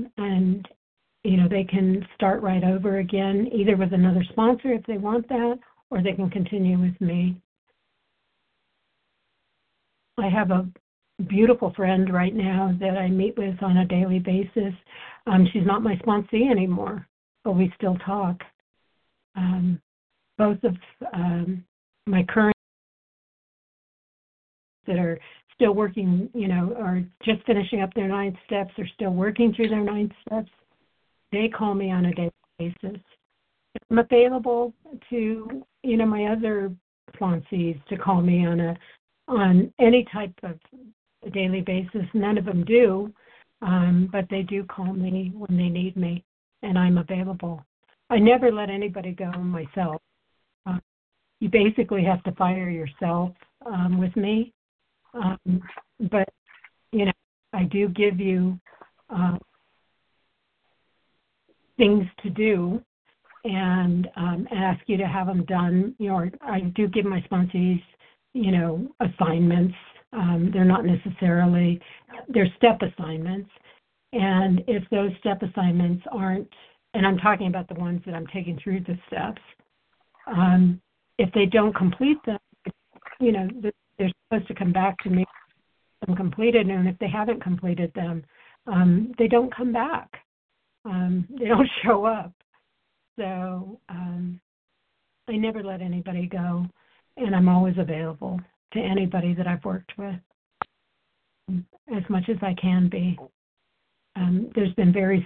they can start right over again, either with another sponsor if they want that, or they can continue with me. I have a beautiful friend right now that I meet with on a daily basis. She's not my sponsee anymore, but we still talk. Both of my current that are still working, are just finishing up their 9 steps or still working through their 9 steps, they call me on a daily basis. I'm available to, my other sponsees to call me on any type of a daily basis. None of them do, but they do call me when they need me, and I'm available. I never let anybody go myself. You basically have to fire yourself with me, but I do give you things to do and ask you to have them done. I do give my sponsees assignments. They're not necessarily, they're step assignments. And if those step assignments aren't, and I'm talking about the ones that I'm taking through the steps, if they don't complete them, they're supposed to come back to me and complete it. And if they haven't completed them, they don't come back. They don't show up. So I never let anybody go, and I'm always available to anybody that I've worked with as much as I can be. There's been very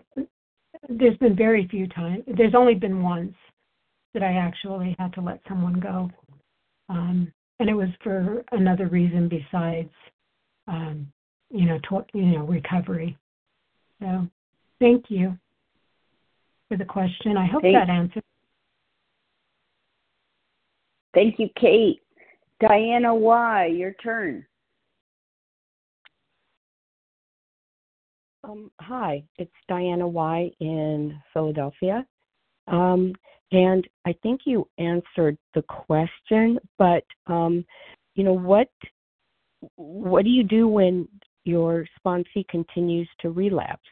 few times. There's only been once that I actually had to let someone go, and it was for another reason besides, recovery. So, thank you for the question. I hope that answers. Thank you, Kate. Diana Y., your turn. Hi, it's Diana Y. in Philadelphia. And I think you answered the question, but, what do you do when your sponsee continues to relapse?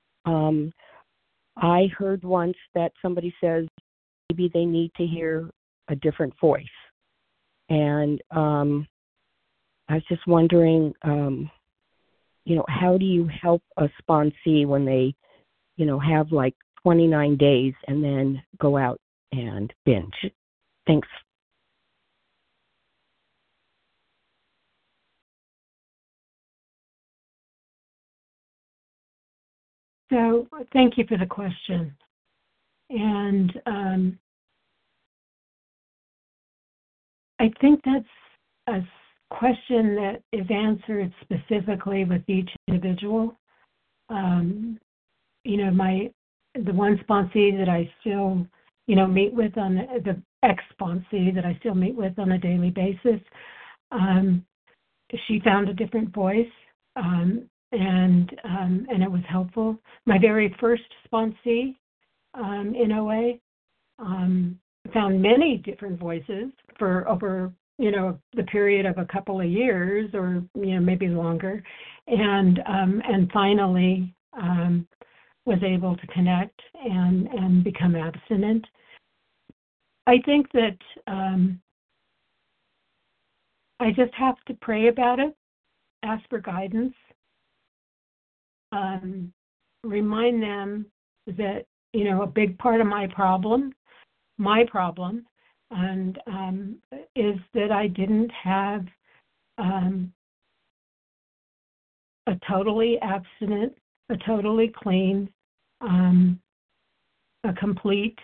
I heard once that somebody says maybe they need to hear a different voice. And I was just wondering, how do you help a sponsee when they, have like 29 days and then go out and binge? Thanks. So thank you for the question. And I think that's a question that is answered specifically with each individual. The one sponsee that I still, meet with on the ex-sponsee that I still meet with on a daily basis, she found a different voice, and it was helpful. My very first sponsee in OA found many different voices for over, the period of a couple of years or, maybe longer, and finally was able to connect and become abstinent. I think that I just have to pray about it, ask for guidance, remind them that, a big part of my problem, and is that I didn't have a totally abstinent, a totally clean, a complete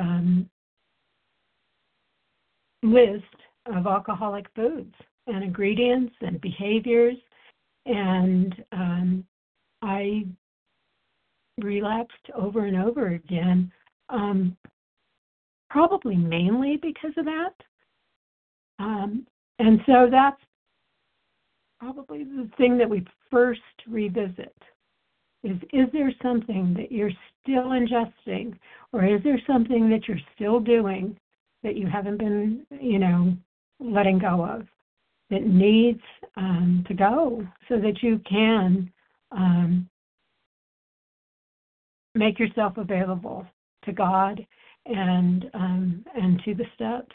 list of alcoholic foods and ingredients and behaviors, and I relapsed over and over again, probably mainly because of that. And so that's probably the thing that we first revisit is there something that you're still ingesting, or is there something that you're still doing that you haven't been, letting go of, that needs to go so that you can make yourself available to God and to the steps.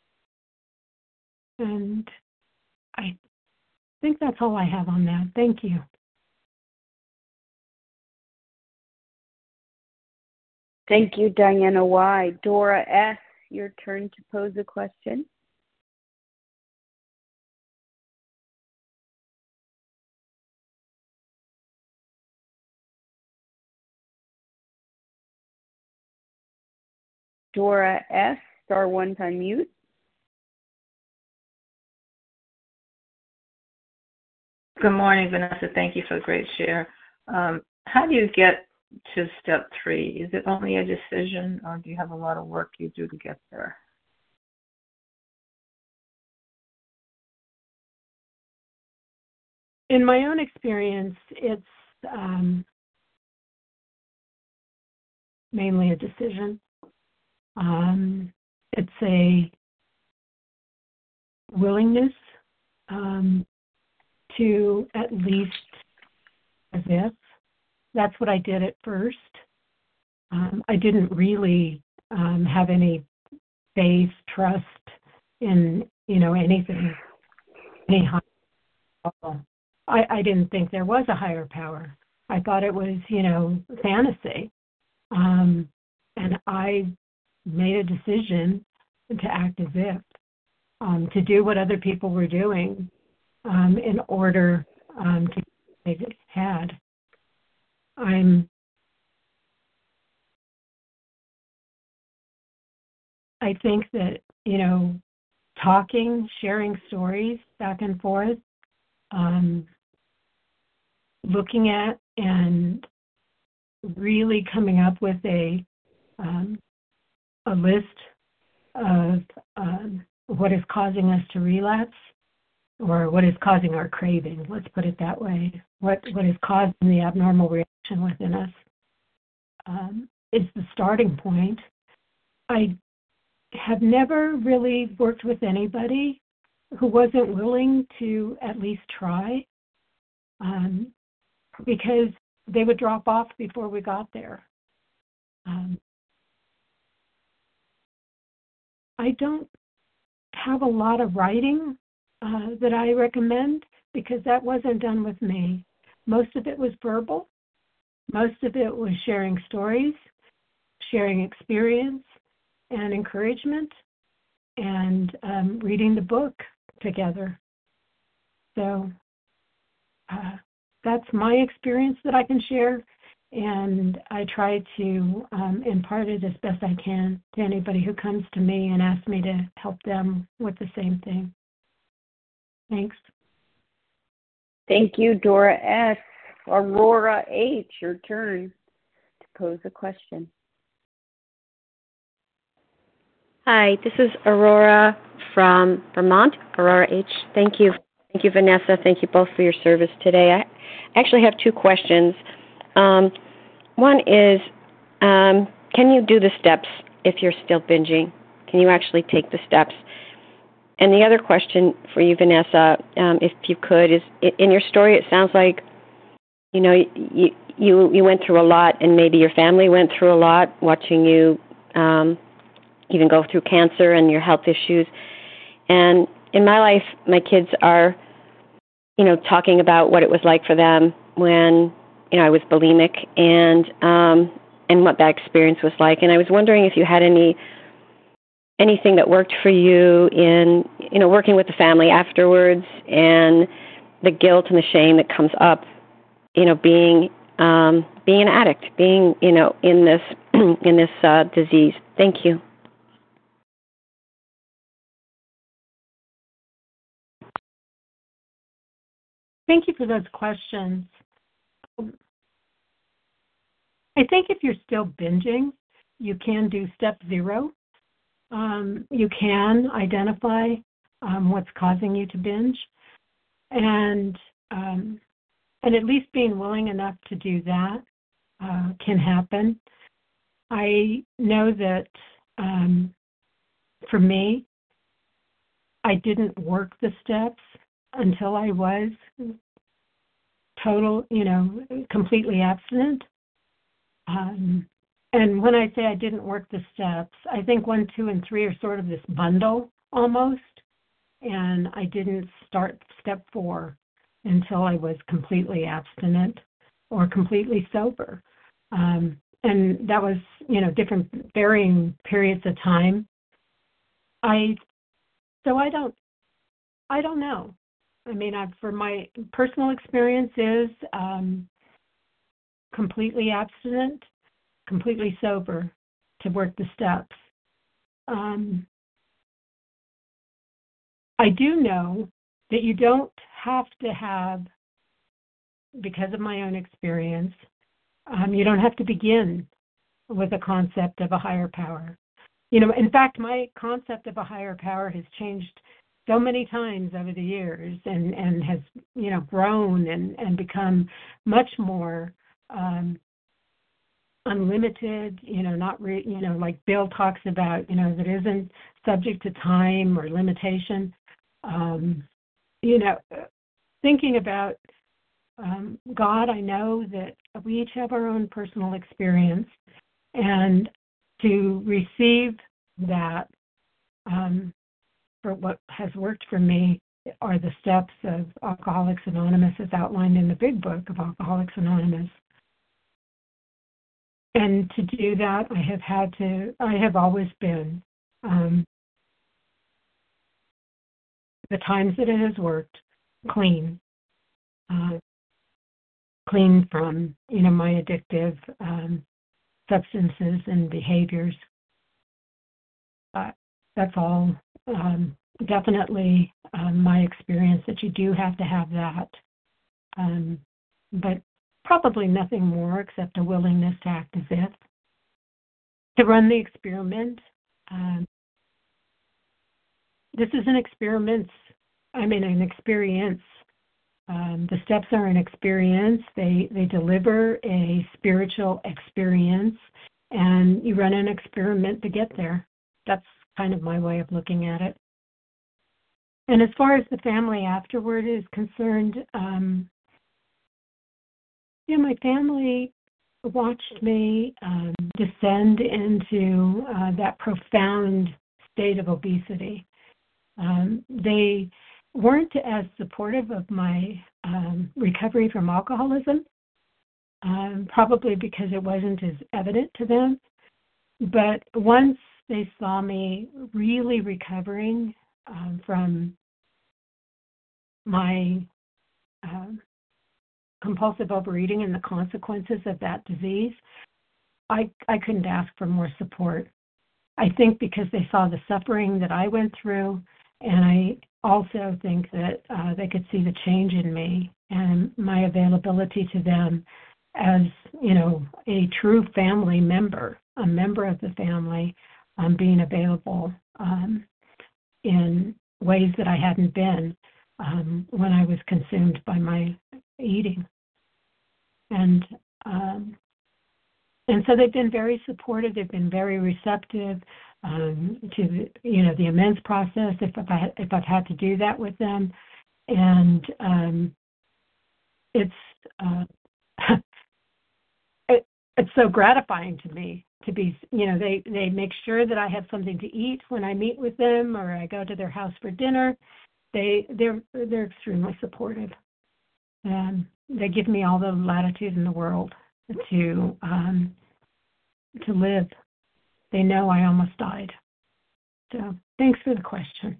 And I think that's all I have on that. Thank you. Thank you, Diana Y. Dora S., your turn to pose a question. Dora S., star one to unmute. Good morning, Vanessa. Thank you for the great share. How do you get to step 3? Is it only a decision, or do you have a lot of work you do to get there? In my own experience, it's mainly a decision. It's a willingness to at least exist. That's what I did at first. I didn't really have any faith, trust in, anything, any higher power. I didn't think there was a higher power. I thought it was, fantasy. And I made a decision to act as if, to do what other people were doing in order to get what they had. I think that, talking, sharing stories back and forth, looking at and really coming up with a list of what is causing us to relapse, or what is causing our craving, let's put it that way, what is causing the abnormal reaction within us, is the starting point. I have never really worked with anybody who wasn't willing to at least try, because they would drop off before we got there. I don't have a lot of writing that I recommend, because that wasn't done with me. Most of it was verbal. Most of it was sharing stories, sharing experience and encouragement, and reading the book together. So that's my experience that I can share, and I try to impart it as best I can to anybody who comes to me and asks me to help them with the same thing. Thanks. Thank you, Dora S. Aurora H., your turn to pose a question. Hi, this is Aurora from Vermont. Aurora H. Thank you. Thank you, Vanessa. Thank you both for your service today. I actually have 2 questions. One is, can you do the steps if you're still binging? Can you actually take the steps? And the other question for you, Vanessa, if you could, is in your story, it sounds like, you went through a lot, and maybe your family went through a lot, watching you even go through cancer and your health issues. And in my life, my kids are, talking about what it was like for them when, I was bulimic, and what that experience was like. And I was wondering if you had anything that worked for you in, working with the family afterwards, and the guilt and the shame that comes up, being an addict, being, in this in this disease. Thank you. Thank you for those questions. I think if you're still binging, you can do step 0. You can identify what's causing you to binge. And And at least being willing enough to do that can happen. I know that for me, I didn't work the steps until I was completely abstinent. And when I say I didn't work the steps, I think 1, 2, and 3 are sort of this bundle almost. And I didn't start step 4 until I was completely abstinent or completely sober. And that was, different varying periods of time. I don't know. I mean, for my personal experience is completely abstinent, completely sober to work the steps. I do know that you don't have to have, because of my own experience, you don't have to begin with a concept of a higher power. In fact, my concept of a higher power has changed so many times over the years and has, grown and become much more unlimited, like Bill talks about, that isn't subject to time or limitation. Thinking about God, I know that we each have our own personal experience, and to receive that for what has worked for me are the steps of Alcoholics Anonymous as outlined in the big book of Alcoholics Anonymous. And to do that, I have always been, the times that it has worked, clean from, my addictive substances and behaviors. That's all definitely my experience, that you do have to have that. But probably nothing more except a willingness to act as if. To run the experiment, this is an experience. The steps are an experience. They deliver a spiritual experience, and you run an experiment to get there. That's kind of my way of looking at it. And as far as the family afterward is concerned, my family watched me descend into that profound state of obesity. They weren't as supportive of my recovery from alcoholism, probably because it wasn't as evident to them. But once they saw me really recovering from my compulsive overeating and the consequences of that disease, I couldn't ask for more support. I think because they saw the suffering that I went through, and I also think that they could see the change in me and my availability to them as, a true family member, a member of the family, being available in ways that I hadn't been when I was consumed by my eating. And so they've been very supportive. They've been very receptive to the amends process if I've had to do that with them, and it's so gratifying to me to be, they make sure that I have something to eat when I meet with them or I go to their house for dinner. They're extremely supportive, and they give me all the latitude in the world to live. They know I almost died. So thanks for the question.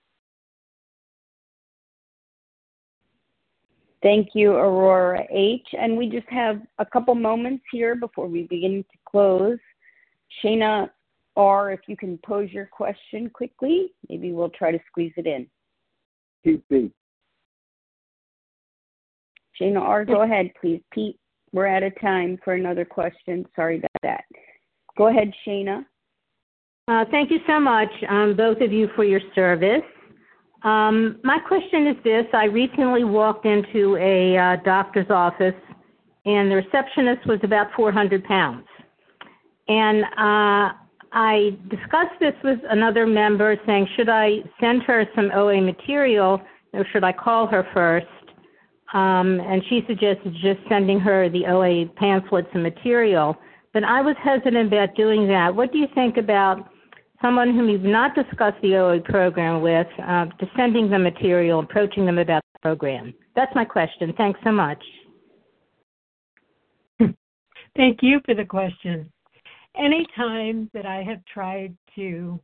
Thank you, Aurora H. And we just have a couple moments here before we begin to close. Shayna R., if you can pose your question quickly, maybe we'll try to squeeze it in. Pete. Shayna R., go ahead, please. Pete, we're out of time for another question. Sorry about that. Go ahead, Shayna. Thank you so much, both of you, for your service. My question is this. I recently walked into a doctor's office, and the receptionist was about 400 pounds. And I discussed this with another member, saying, should I send her some OA material, or should I call her first? And she suggested just sending her the OA pamphlets and material. But I was hesitant about doing that. What do you think about someone whom you've not discussed the OA program with, to sending them material, approaching them about the program? That's my question. Thanks so much. Thank you for the question. Anytime that I have tried to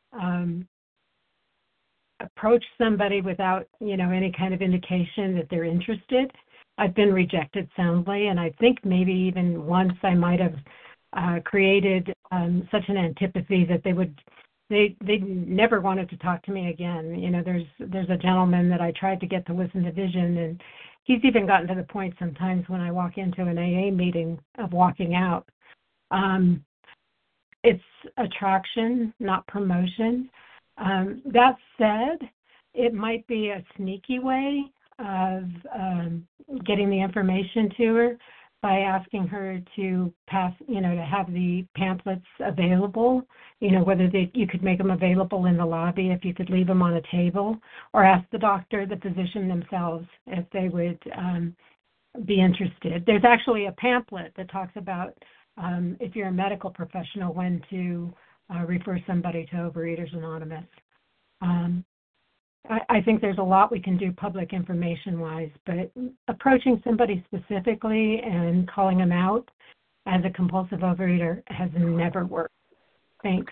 approach somebody without, any kind of indication that they're interested, I've been rejected soundly. And I think maybe even once I might have created such an antipathy that they never wanted to talk to me again. There's a gentleman that I tried to get to listen to Vision, and he's even gotten to the point sometimes when I walk into an AA meeting of walking out. It's attraction, not promotion. That said, it might be a sneaky way of getting the information to her by asking her to pass, to have the pamphlets available, whether you could make them available in the lobby, if you could leave them on a table, or ask the doctor, the physician themselves, if they would be interested. There's actually a pamphlet that talks about if you're a medical professional, when to refer somebody to Overeaters Anonymous. I think there's a lot we can do public information-wise, but approaching somebody specifically and calling them out as a compulsive overeater has never worked. Thanks.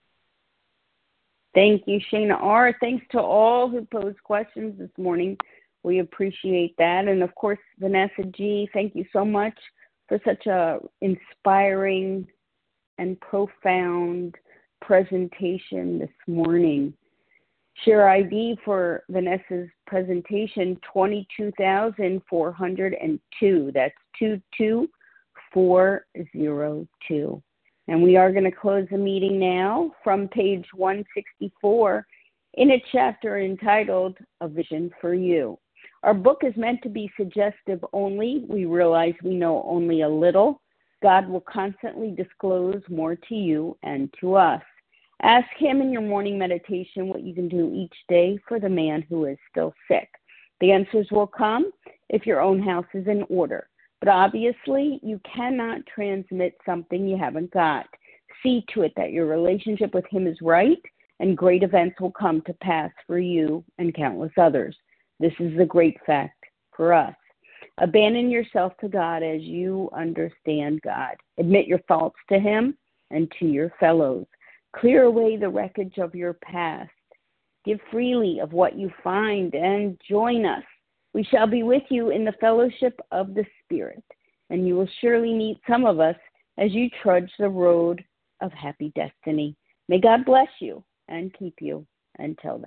Thank you, Shana R. Thanks to all who posed questions this morning. We appreciate that. And, of course, Vanessa G., thank you so much for such a inspiring and profound presentation this morning. Share ID for Vanessa's presentation, 22,402. That's 22402. And we are going to close the meeting now from page 164 in a chapter entitled A Vision for You. Our book is meant to be suggestive only. We realize we know only a little. God will constantly disclose more to you and to us. Ask him in your morning meditation what you can do each day for the man who is still sick. The answers will come if your own house is in order. But obviously, you cannot transmit something you haven't got. See to it that your relationship with him is right, and great events will come to pass for you and countless others. This is the great fact for us. Abandon yourself to God as you understand God. Admit your faults to him and to your fellows. Clear away the wreckage of your past. Give freely of what you find and join us. We shall be with you in the fellowship of the Spirit, and you will surely meet some of us as you trudge the road of happy destiny. May God bless you and keep you until then.